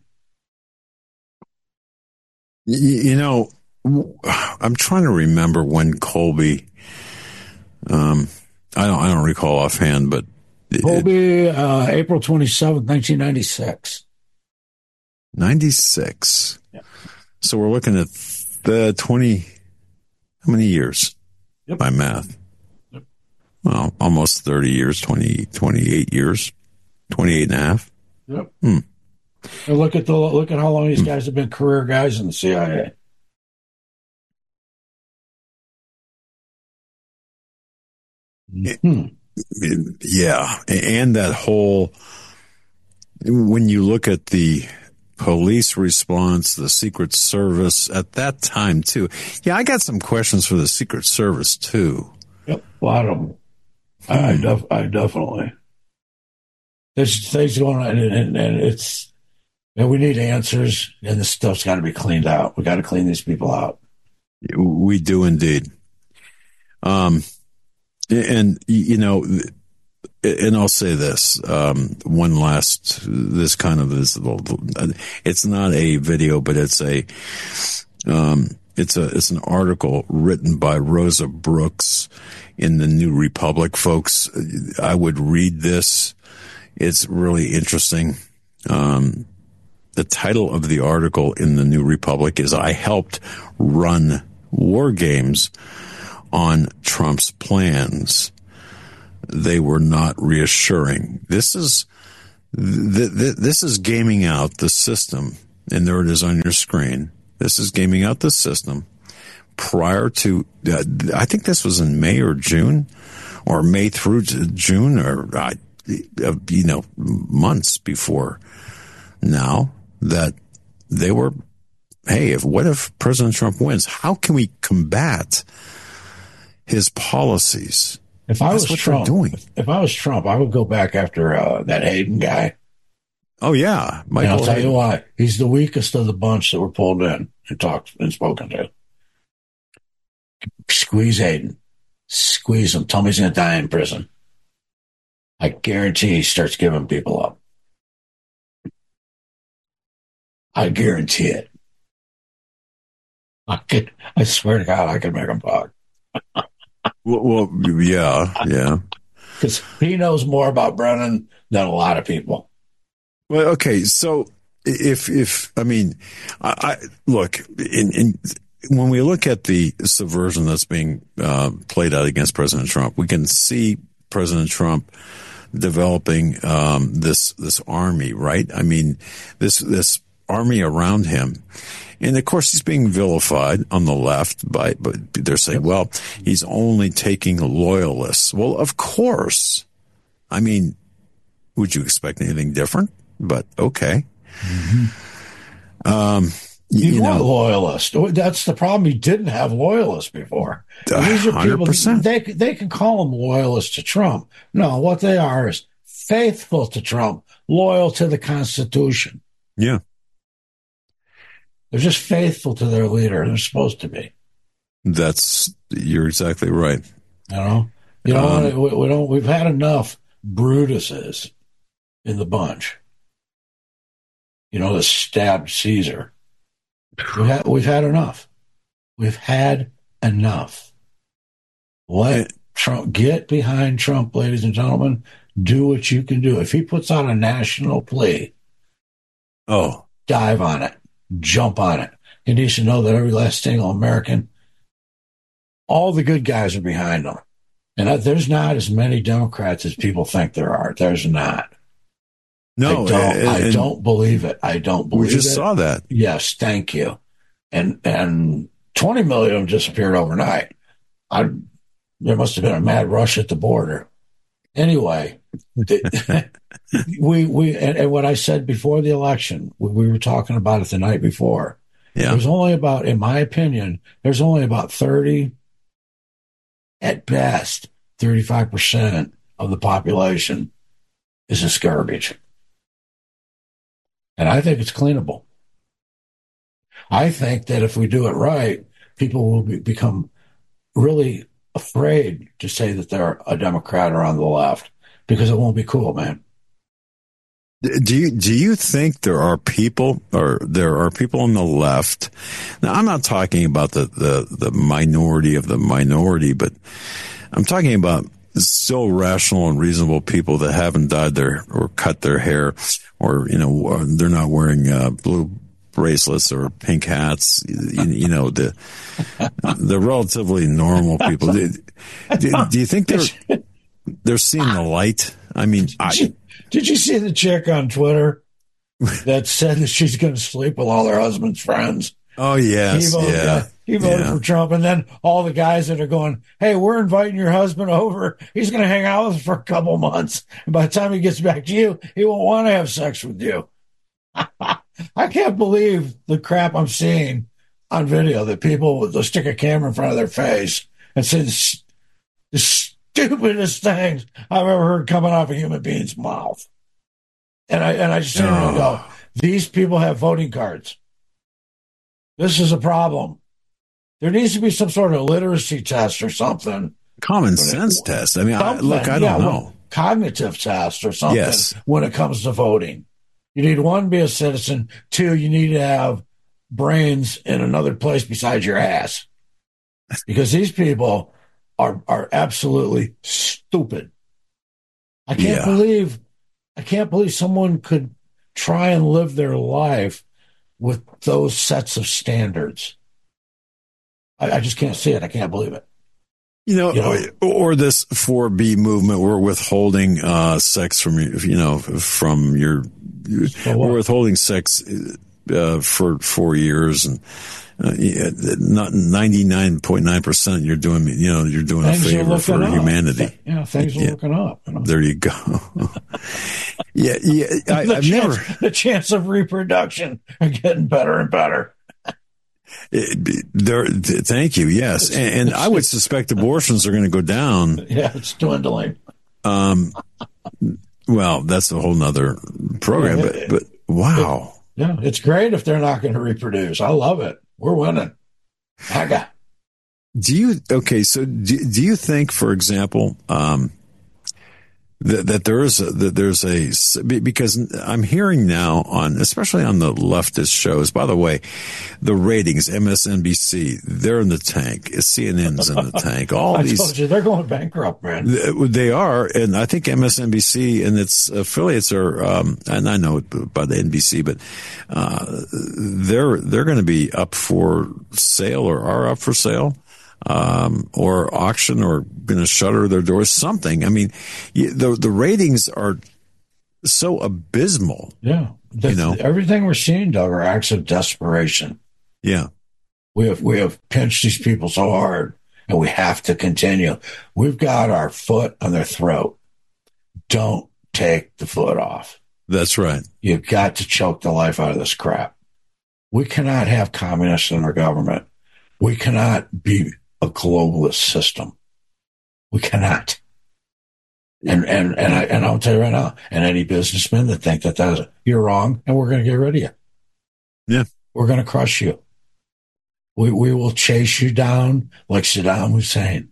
You, you know, I'm trying to remember when Colby, um, I don't, I don't recall offhand, but. Colby, uh, April twenty-seventh, nineteen ninety-six. ninety-six. Yeah. So we're looking at the twenty, how many years? Yep. By math. Yep. Well, almost thirty years, twenty, twenty-eight years, twenty-eight and a half. Yep. Hmm. And look at the, look at how long these guys have been career guys in the C I A. Hmm. Yeah. And that whole, when you look at the police response, the Secret Service at that time too. Yeah, I got some questions for the Secret Service too. Yep, a lot of them. Hmm. I, def- I definitely. There's things going on, and, and, and it's, and we need answers, and this stuff's got to be cleaned out. We got to clean these people out. We do indeed. Um, and you know. And I'll say this, um, one last, this kind of is, it's not a video, but it's a, um, it's a, it's an article written by Rosa Brooks in the New Republic, folks. I would read this. It's really interesting. Um, the title of the article in the New Republic is I helped run war games on Trump's plans. They were not reassuring. This is th- th- this is gaming out the system, and there it is on your screen. This is gaming out the system prior to. Uh, I think this was in May or June, or May through June, or uh, you know, months before now that they were. Hey, if what if President Trump wins? How can we combat his policies? If I That's was Trump, doing. if I was Trump, I would go back after uh, that Hayden guy. Oh yeah, Michael and I'll tell Hayden. You why. He's the weakest of the bunch that were pulled in and talked and spoken to. Squeeze Hayden, squeeze him. Tell me he's going to die in prison. I guarantee he starts giving people up. I guarantee it. I could. I swear to God, I could make him talk. Well, well, yeah, yeah. Because he knows more about Brennan than a lot of people. Well, okay, so if if I mean, I, I look in, in when we look at the subversion that's being uh, played out against President Trump, we can see President Trump developing um, this this army, right? I mean, this this army around him. And of course, he's being vilified on the left by, but they're saying, well, he's only taking loyalists. Well, of course. I mean, would you expect anything different? But okay. Mm-hmm. Um, you, you want know, loyalists. That's the problem. He didn't have loyalists before. These are one hundred percent. people, they, they can call them loyalists to Trump. No, what they are is faithful to Trump, loyal to the Constitution. Yeah. They're just faithful to their leader. They're supposed to be. That's, you're exactly right. You know, you know, Um, we, we don't, we've had enough Brutuses in the bunch. You know, the stabbed Caesar. We've had, we've had enough. We've had enough. Let Trump, get behind Trump, ladies and gentlemen. Do what you can do. If he puts out a national plea, oh, dive on it. Jump on it. He needs to know that every last single American, all the good guys are behind him. And there's not as many Democrats as people think there are. There's not. No, I don't, and, I don't believe it. I don't believe it. We just it. saw that. Yes, thank you. And and twenty million of them disappeared overnight. I, there must have been a mad rush at the border. Anyway, we we and, and what I said before the election, we, we were talking about it the night before. Yeah. There's only about, in my opinion, there's only about thirty, at best, thirty-five percent of the population is this garbage. And I think it's cleanable. I think that if we do it right, people will be, become really afraid to say that they're a Democrat or on the left because it won't be cool, man. Do you do you think there are people or there are people on the left? Now, I'm not talking about the, the, the minority of the minority, but I'm talking about still rational and reasonable people that haven't dyed their or cut their hair, or you know they're not wearing uh, blue bracelets or pink hats. You, you know the the relatively normal people. Do, do, do you think they're they're seeing the light? I mean, I. Did you see the chick on Twitter that said that she's going to sleep with all her husband's friends? Oh, yes. He voted, yeah. uh, he voted yeah. for Trump. And then all the guys that are going, hey, we're inviting your husband over. He's going to hang out with us for a couple months. And by the time he gets back to you, he won't want to have sex with you. I can't believe the crap I'm seeing on video that people will stick a camera in front of their face and say this, this stupidest things I've ever heard coming off a human being's mouth. And I and I just sit there and go, these people have voting cards. This is a problem. There needs to be some sort of literacy test or something. Common sense test. I mean, I, look, I don't yeah, know. Well, cognitive test or something yes. when it comes to voting. You need, one, be a citizen. Two, you need to have brains in another place besides your ass. Because these people are are absolutely stupid. I can't yeah. believe I can't believe someone could try and live their life with those sets of standards. I, I just can't see it. I can't believe it. You know, You know? or, or this four B movement, we're withholding uh, sex from you, you know, from your, So we're withholding sex uh, for four years and uh, not ninety-nine point nine percent. You're doing, you know, you're doing things a favor for up. humanity. Yeah, things are yeah. looking up. You know? There you go. yeah, yeah. I, the I've chance, never the chance of reproduction are getting better and better. It, there, th- thank you. Yes, and, and I would suspect abortions are going to go down. Yeah, it's dwindling. Um, well, that's a whole nother program. But, but wow. It, yeah, it's great if they're not going to reproduce. I love it. We're winning. I got. Do you okay? So do, do you think, for example, um, that, that there is a, that there's a because I'm hearing now on especially on the leftist shows. By the way, the ratings, M S N B C, they're in the tank. C N N's in the tank. All I these told you they're going bankrupt, man. They are, and I think M S N B C and its affiliates are. Um, and I know it by the N B C, but uh, they're they're going to be up for sale or are up for sale. Um, or auction or going to shutter their doors, something. I mean, you, the the ratings are so abysmal. Yeah. The, you know, everything we're seeing, Doug, are acts of desperation. Yeah. We have, we have pinched these people so hard and we have to continue. We've got our foot on their throat. Don't take the foot off. That's right. You've got to choke the life out of this crap. We cannot have communists in our government. We cannot be a globalist system. We cannot. And and and I and I'll tell you right now, and any businessmen that think that that's you're wrong, and we're going to get rid of you. Yeah, we're going to crush you. We we will chase you down like Saddam Hussein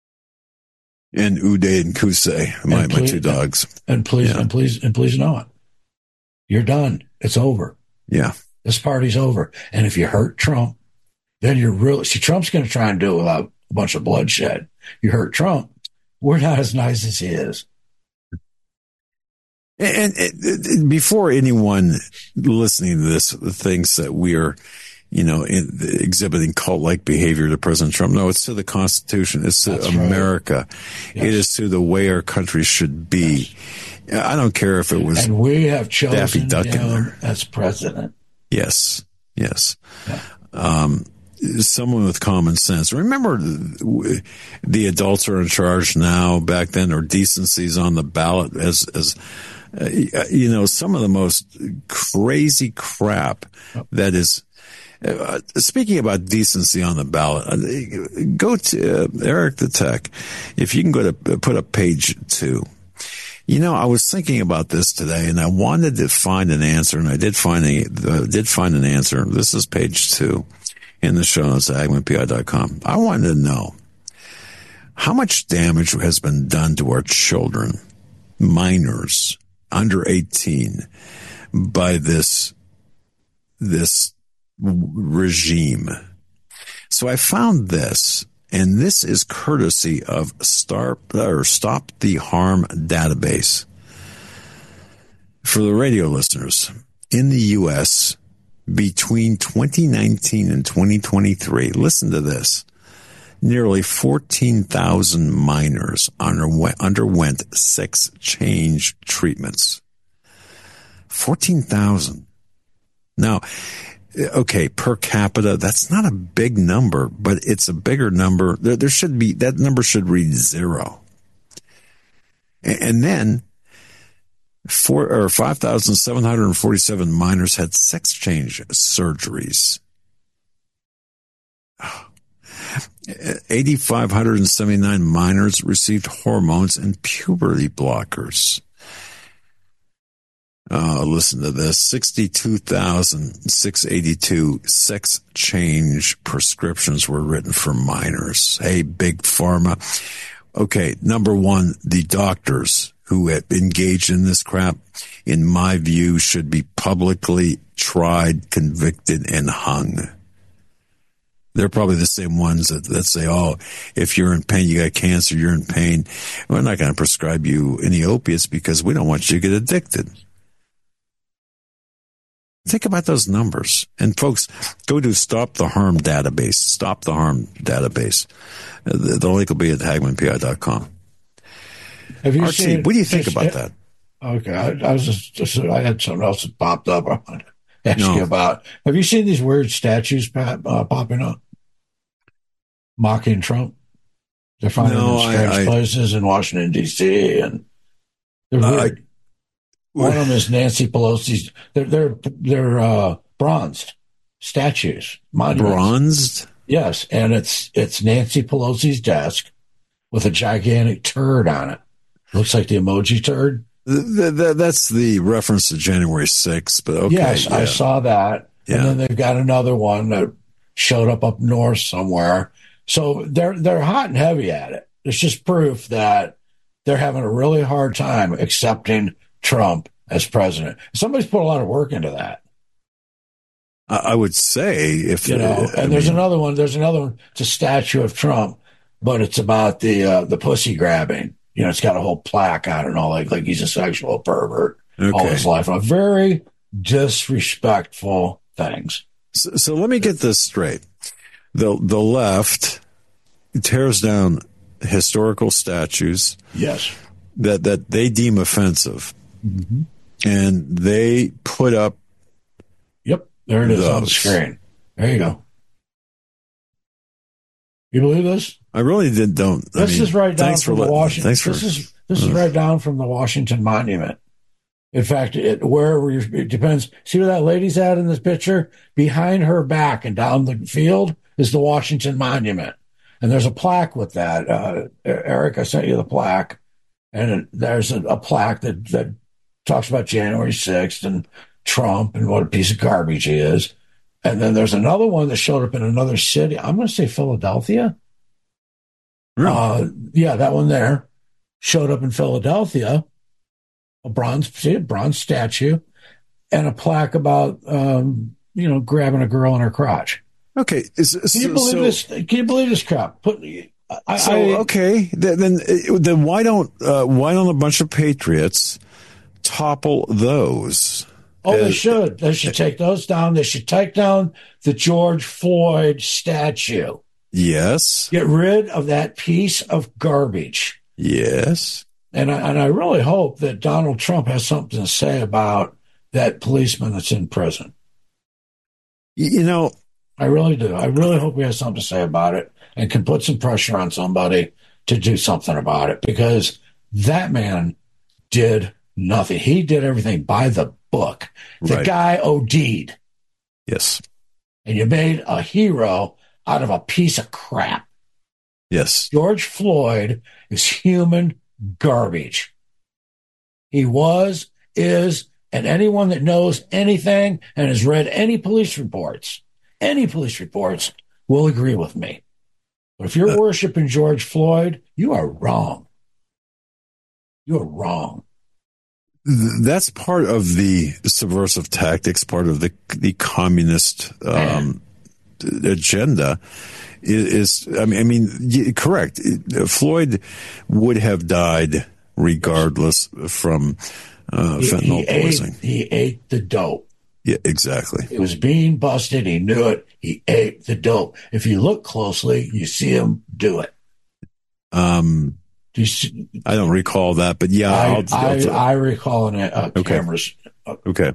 and Uday and Qusay, my and please, my two dogs. And please yeah. and please and please know it. You're done. It's over. Yeah, this party's over. And if you hurt Trump, then you're really, see, Trump's going to try and do it without a bunch of bloodshed. You hurt Trump, we're not as nice as he is. And, and, and before anyone listening to this thinks that we are, you know, in, exhibiting cult-like behavior to President Trump, no, it's to the Constitution. It's to That's America. Right. Yes. It is to the way our country should be. Yes. I don't care if it was and we have chosen Daffy Duck him in there as president. Yes, yes. Yeah. Um, someone with common sense. Remember, the adults are in charge now. Back then, or decency's on the ballot as as uh, you know, some of the most crazy crap that is. Uh, speaking about decency on the ballot, uh, go to uh, Eric the Tech. If you can go to put up page two. You know, I was thinking about this today, and I wanted to find an answer, and I did find a uh, did find an answer. This is page two in the show notes at hagmann p i dot com. I wanted to know how much damage has been done to our children, minors under eighteen, by this this regime. So I found this. And this is courtesy of Star, or Stop the Harm database. For the radio listeners, in the U S, between twenty nineteen and twenty twenty-three, listen to this, nearly fourteen thousand minors underwent, underwent sex change treatments. fourteen thousand. Now, okay, per capita, that's not a big number, but it's a bigger number. There, there should be, that number should read zero. And, and then, four or five thousand seven hundred forty-seven minors had sex change surgeries. eight thousand five hundred seventy-nine minors received hormones and puberty blockers. Uh, listen to this, sixty-two thousand six hundred eighty-two sex change prescriptions were written for minors. Hey, big pharma. Okay, number one, the doctors who have engaged in this crap, in my view, should be publicly tried, convicted, and hung. They're probably the same ones that, that say, oh, if you're in pain, you got cancer, you're in pain. We're not going to prescribe you any opiates because we don't want you to get addicted. Think about those numbers. And folks, go to Stop the Harm database. Stop the Harm database. The, the link will be at hagmann p i dot com. Have you R T, seen, what do you think just, about that? Okay, I, I was just, just, I had something else that popped up I wanted to ask No. you about. Have you seen these weird statues Pat, uh, popping up? Mocking Trump? They're finding No, them in strange I- I- places in Washington, D C, and they're Uh, weird. One of them is Nancy Pelosi's. They're they're they're uh, bronzed statues. Monuments. Bronzed? Yes, and it's it's Nancy Pelosi's desk with a gigantic turd on it. Looks like the emoji turd. Th- th- that's the reference to January sixth, but okay. yes, yeah. I saw that. Yeah. And then they've got another one that showed up up north somewhere. So they're they're hot and heavy at it. It's just proof that they're having a really hard time accepting Trump as president. Somebody's put a lot of work into that. I, I would say if You know, I and there's mean, another one. There's another one. It's a statue of Trump, but it's about the uh, the pussy grabbing. You know, it's got a whole plaque on it and all, like like he's a sexual pervert all Okay. his life. A very disrespectful things. So, so let me get this straight. The the left tears down historical statues Yes. that, that they deem offensive, Mm-hmm. and they put up. Yep. There it is on the Those. screen. There you go. You believe this? I really did don't. I This mean, is right down thanks from for the let- Washington. Thanks for. This is this is right down from the Washington Monument. In fact, it, wherever you, it depends. See where that lady's at in this picture? Behind her back and down the field is the Washington Monument, and there's a plaque with that. Uh, Eric, I sent you the plaque, and it, there's a, a plaque that that talks about January sixth and Trump and what a piece of garbage he is. And then there's another one that showed up in another city. I'm going to say Philadelphia. Really? Uh, yeah, that one there showed up in Philadelphia. A bronze, see, a bronze statue, and a plaque about, um, you know, grabbing a girl in her crotch. Okay. Is, Can you so- believe so- this? Can you believe this crap? Put, I, So I, okay, then then, then why don't uh, why don't a bunch of patriots topple those? oh, they Uh, should. They should take those down. They should take down the George Floyd statue. Yes, Get rid of that piece of garbage. yes. And I, and I really hope that Donald Trump has something to say about that policeman that's in prison. Y- You know, I really do. I really hope he has something to say about it and can put some pressure on somebody to do something about it, because that man did nothing. He did everything by the book. The Right. guy OD'd. Yes. And you made a hero out of a piece of crap. Yes. George Floyd is human garbage. He was, is, and anyone that knows anything and has read any police reports, any police reports, will agree with me. But if you're uh, worshiping George Floyd, you are wrong. You are wrong. That's part of the subversive tactics, part of the the communist um, agenda. Is, is I mean, I mean, correct. Floyd would have died regardless from uh, he, fentanyl he poisoning. Ate, he ate the dope. Yeah, exactly. He was being busted. He knew it. He ate the dope. If you look closely, you see him do it. Um, do you see, I don't recall that, but yeah, I, I'll, I, I'll, I recall in uh, okay. cameras. Okay.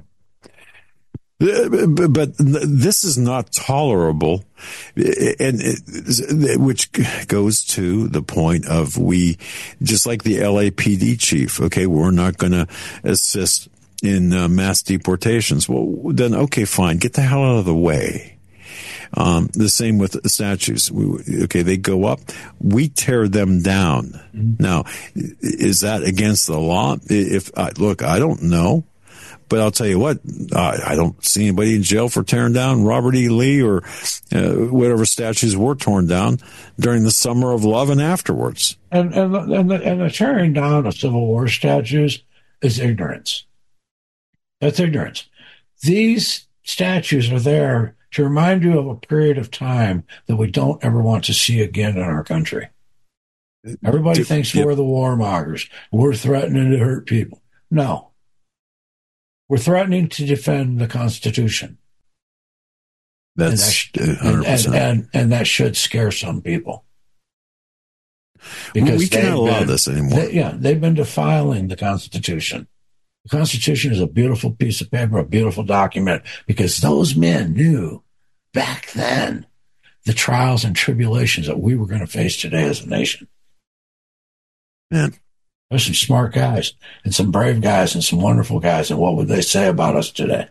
But this is not tolerable, and it, which goes to the point of we, just like the L A P D chief. Okay, we're not going to assist in uh, mass deportations. Well, then okay, fine, get the hell out of the way. Um, the same with statues. We, okay, they go up, we tear them down. Mm-hmm. Now, is that against the law? If I, look, I don't know. But I'll tell you what, uh, I don't see anybody in jail for tearing down Robert E. Lee or uh, whatever statues were torn down during the Summer of Love and afterwards. And and and the, and the tearing down of Civil War statues is ignorance. That's ignorance. These statues are there to remind you of a period of time that we don't ever want to see again in our country. Everybody Dude, thinks yep. we're the warmongers. We're threatening to hurt people. No. We're threatening to defend the Constitution. That's and that, sh- and, and, and, and that should scare some people. Because we can't allow been, this anymore. They, yeah, they've been defiling the Constitution. The Constitution is a beautiful piece of paper, a beautiful document, because those men knew back then the trials and tribulations that we were going to face today as a nation. Man. There's some smart guys and some brave guys and some wonderful guys. And what would they say about us today?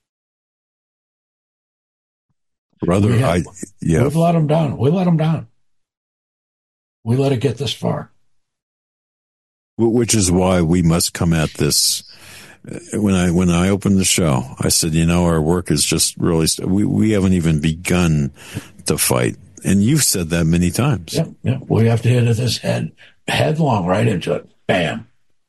Brother, we have, I, yeah. We've let them down. We let them down. We let it get this far. Which is why we must come at this. When I, when I opened the show, I said, you know, our work is just really, we, we haven't even begun to fight. And you've said that many times. Yeah, yeah. We have to hit this head, headlong right into it. Bam.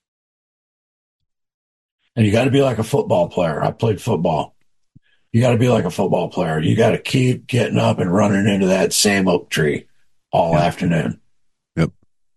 And you got to be like a football player. I played football. You got to be like a football player. You got to keep getting up and running into that same oak tree all yep. afternoon. Yep.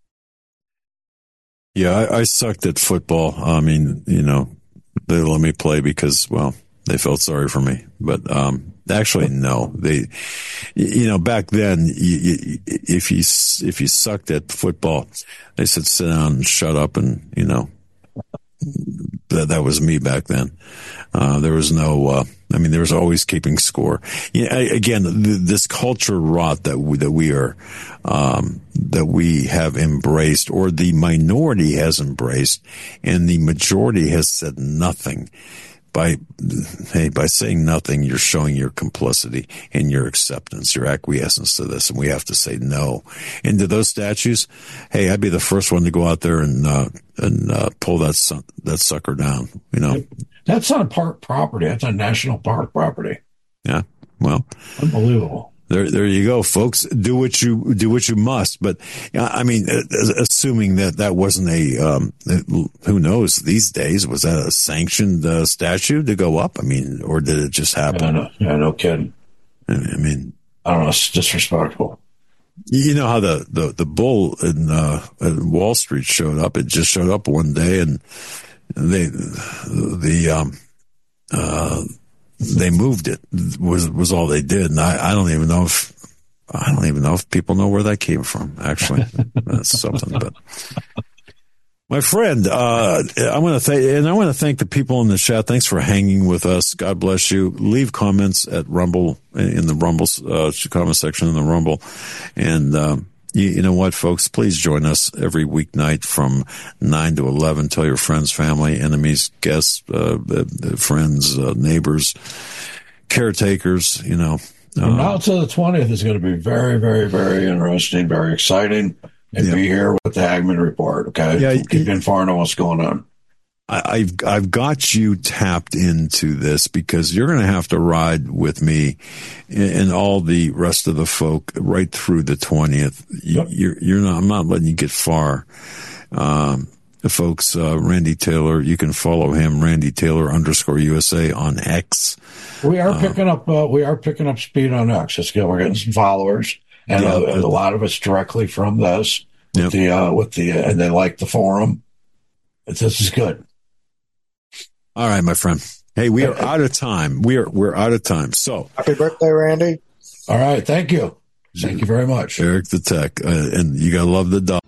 Yeah, I, I sucked at football. I mean, you know, they let me play because, well, they felt sorry for me. But um, actually, no. They, you know, back then, you, you, if you if you sucked at football, they said sit down and shut up, and you know, that that was me back then. Uh, there was no, uh, I mean, there was always keeping score. You know, again, th- this culture rot that we, that we are um, that we have embraced, or the minority has embraced, and the majority has said nothing. By, hey, by saying nothing, you're showing your complicity and your acceptance, your acquiescence to this, and we have to say no. And to those statues, hey, I'd be the first one to go out there and uh, and uh, pull that su- that sucker down. You know, that's not park property; that's a national park property. Yeah, well, unbelievable. There, there you go, folks. Do what you do what you must. But I mean, assuming that that wasn't a, um, who knows these days, was that a sanctioned uh, statue to go up? I mean, or did it just happen? Yeah, no, yeah, no kidding. I mean, I don't know. It's disrespectful. You know how the the the bull in, uh, in Wall Street showed up? It just showed up one day, and they the um uh. They moved it was was all they did, and I, I don't even know if I don't even know if people know where that came from. Actually, that's something. But My friend, uh, I want to thank, and I want to thank the people in the chat. Thanks for hanging with us. God bless you. Leave comments at Rumble, in the Rumble, uh, comment section in the Rumble. And, um, you, you know what, folks, please join us every weeknight from nine to eleven. Tell your friends, family, enemies, guests, uh, friends, uh, neighbors, caretakers, you know. From now till the twentieth is going to be very, very, very interesting, very exciting. And yeah. be here with the Hagmann Report, okay? Yeah, Keep informed on what's going on. I, I've I've got you tapped into this because you're going to have to ride with me and, and all the rest of the folk right through the twentieth. You, yep. You're you're not. I'm not letting you get far. Um, the folks, uh, Randy Taylor, you can follow him, Randy Taylor underscore U S A on X. We are uh, picking up. Uh, we are picking up speed on X. It's good. We're getting some followers. And, yeah, uh, and a lot of it's directly from this, with yep. the uh, with the uh, and they like the forum. It's, this is good. All right, my friend. Hey, we are out of time. We are we're out of time. So happy birthday, Randy! All right, thank you, thank you very much, Eric the Tech, uh, and you gotta love the dog.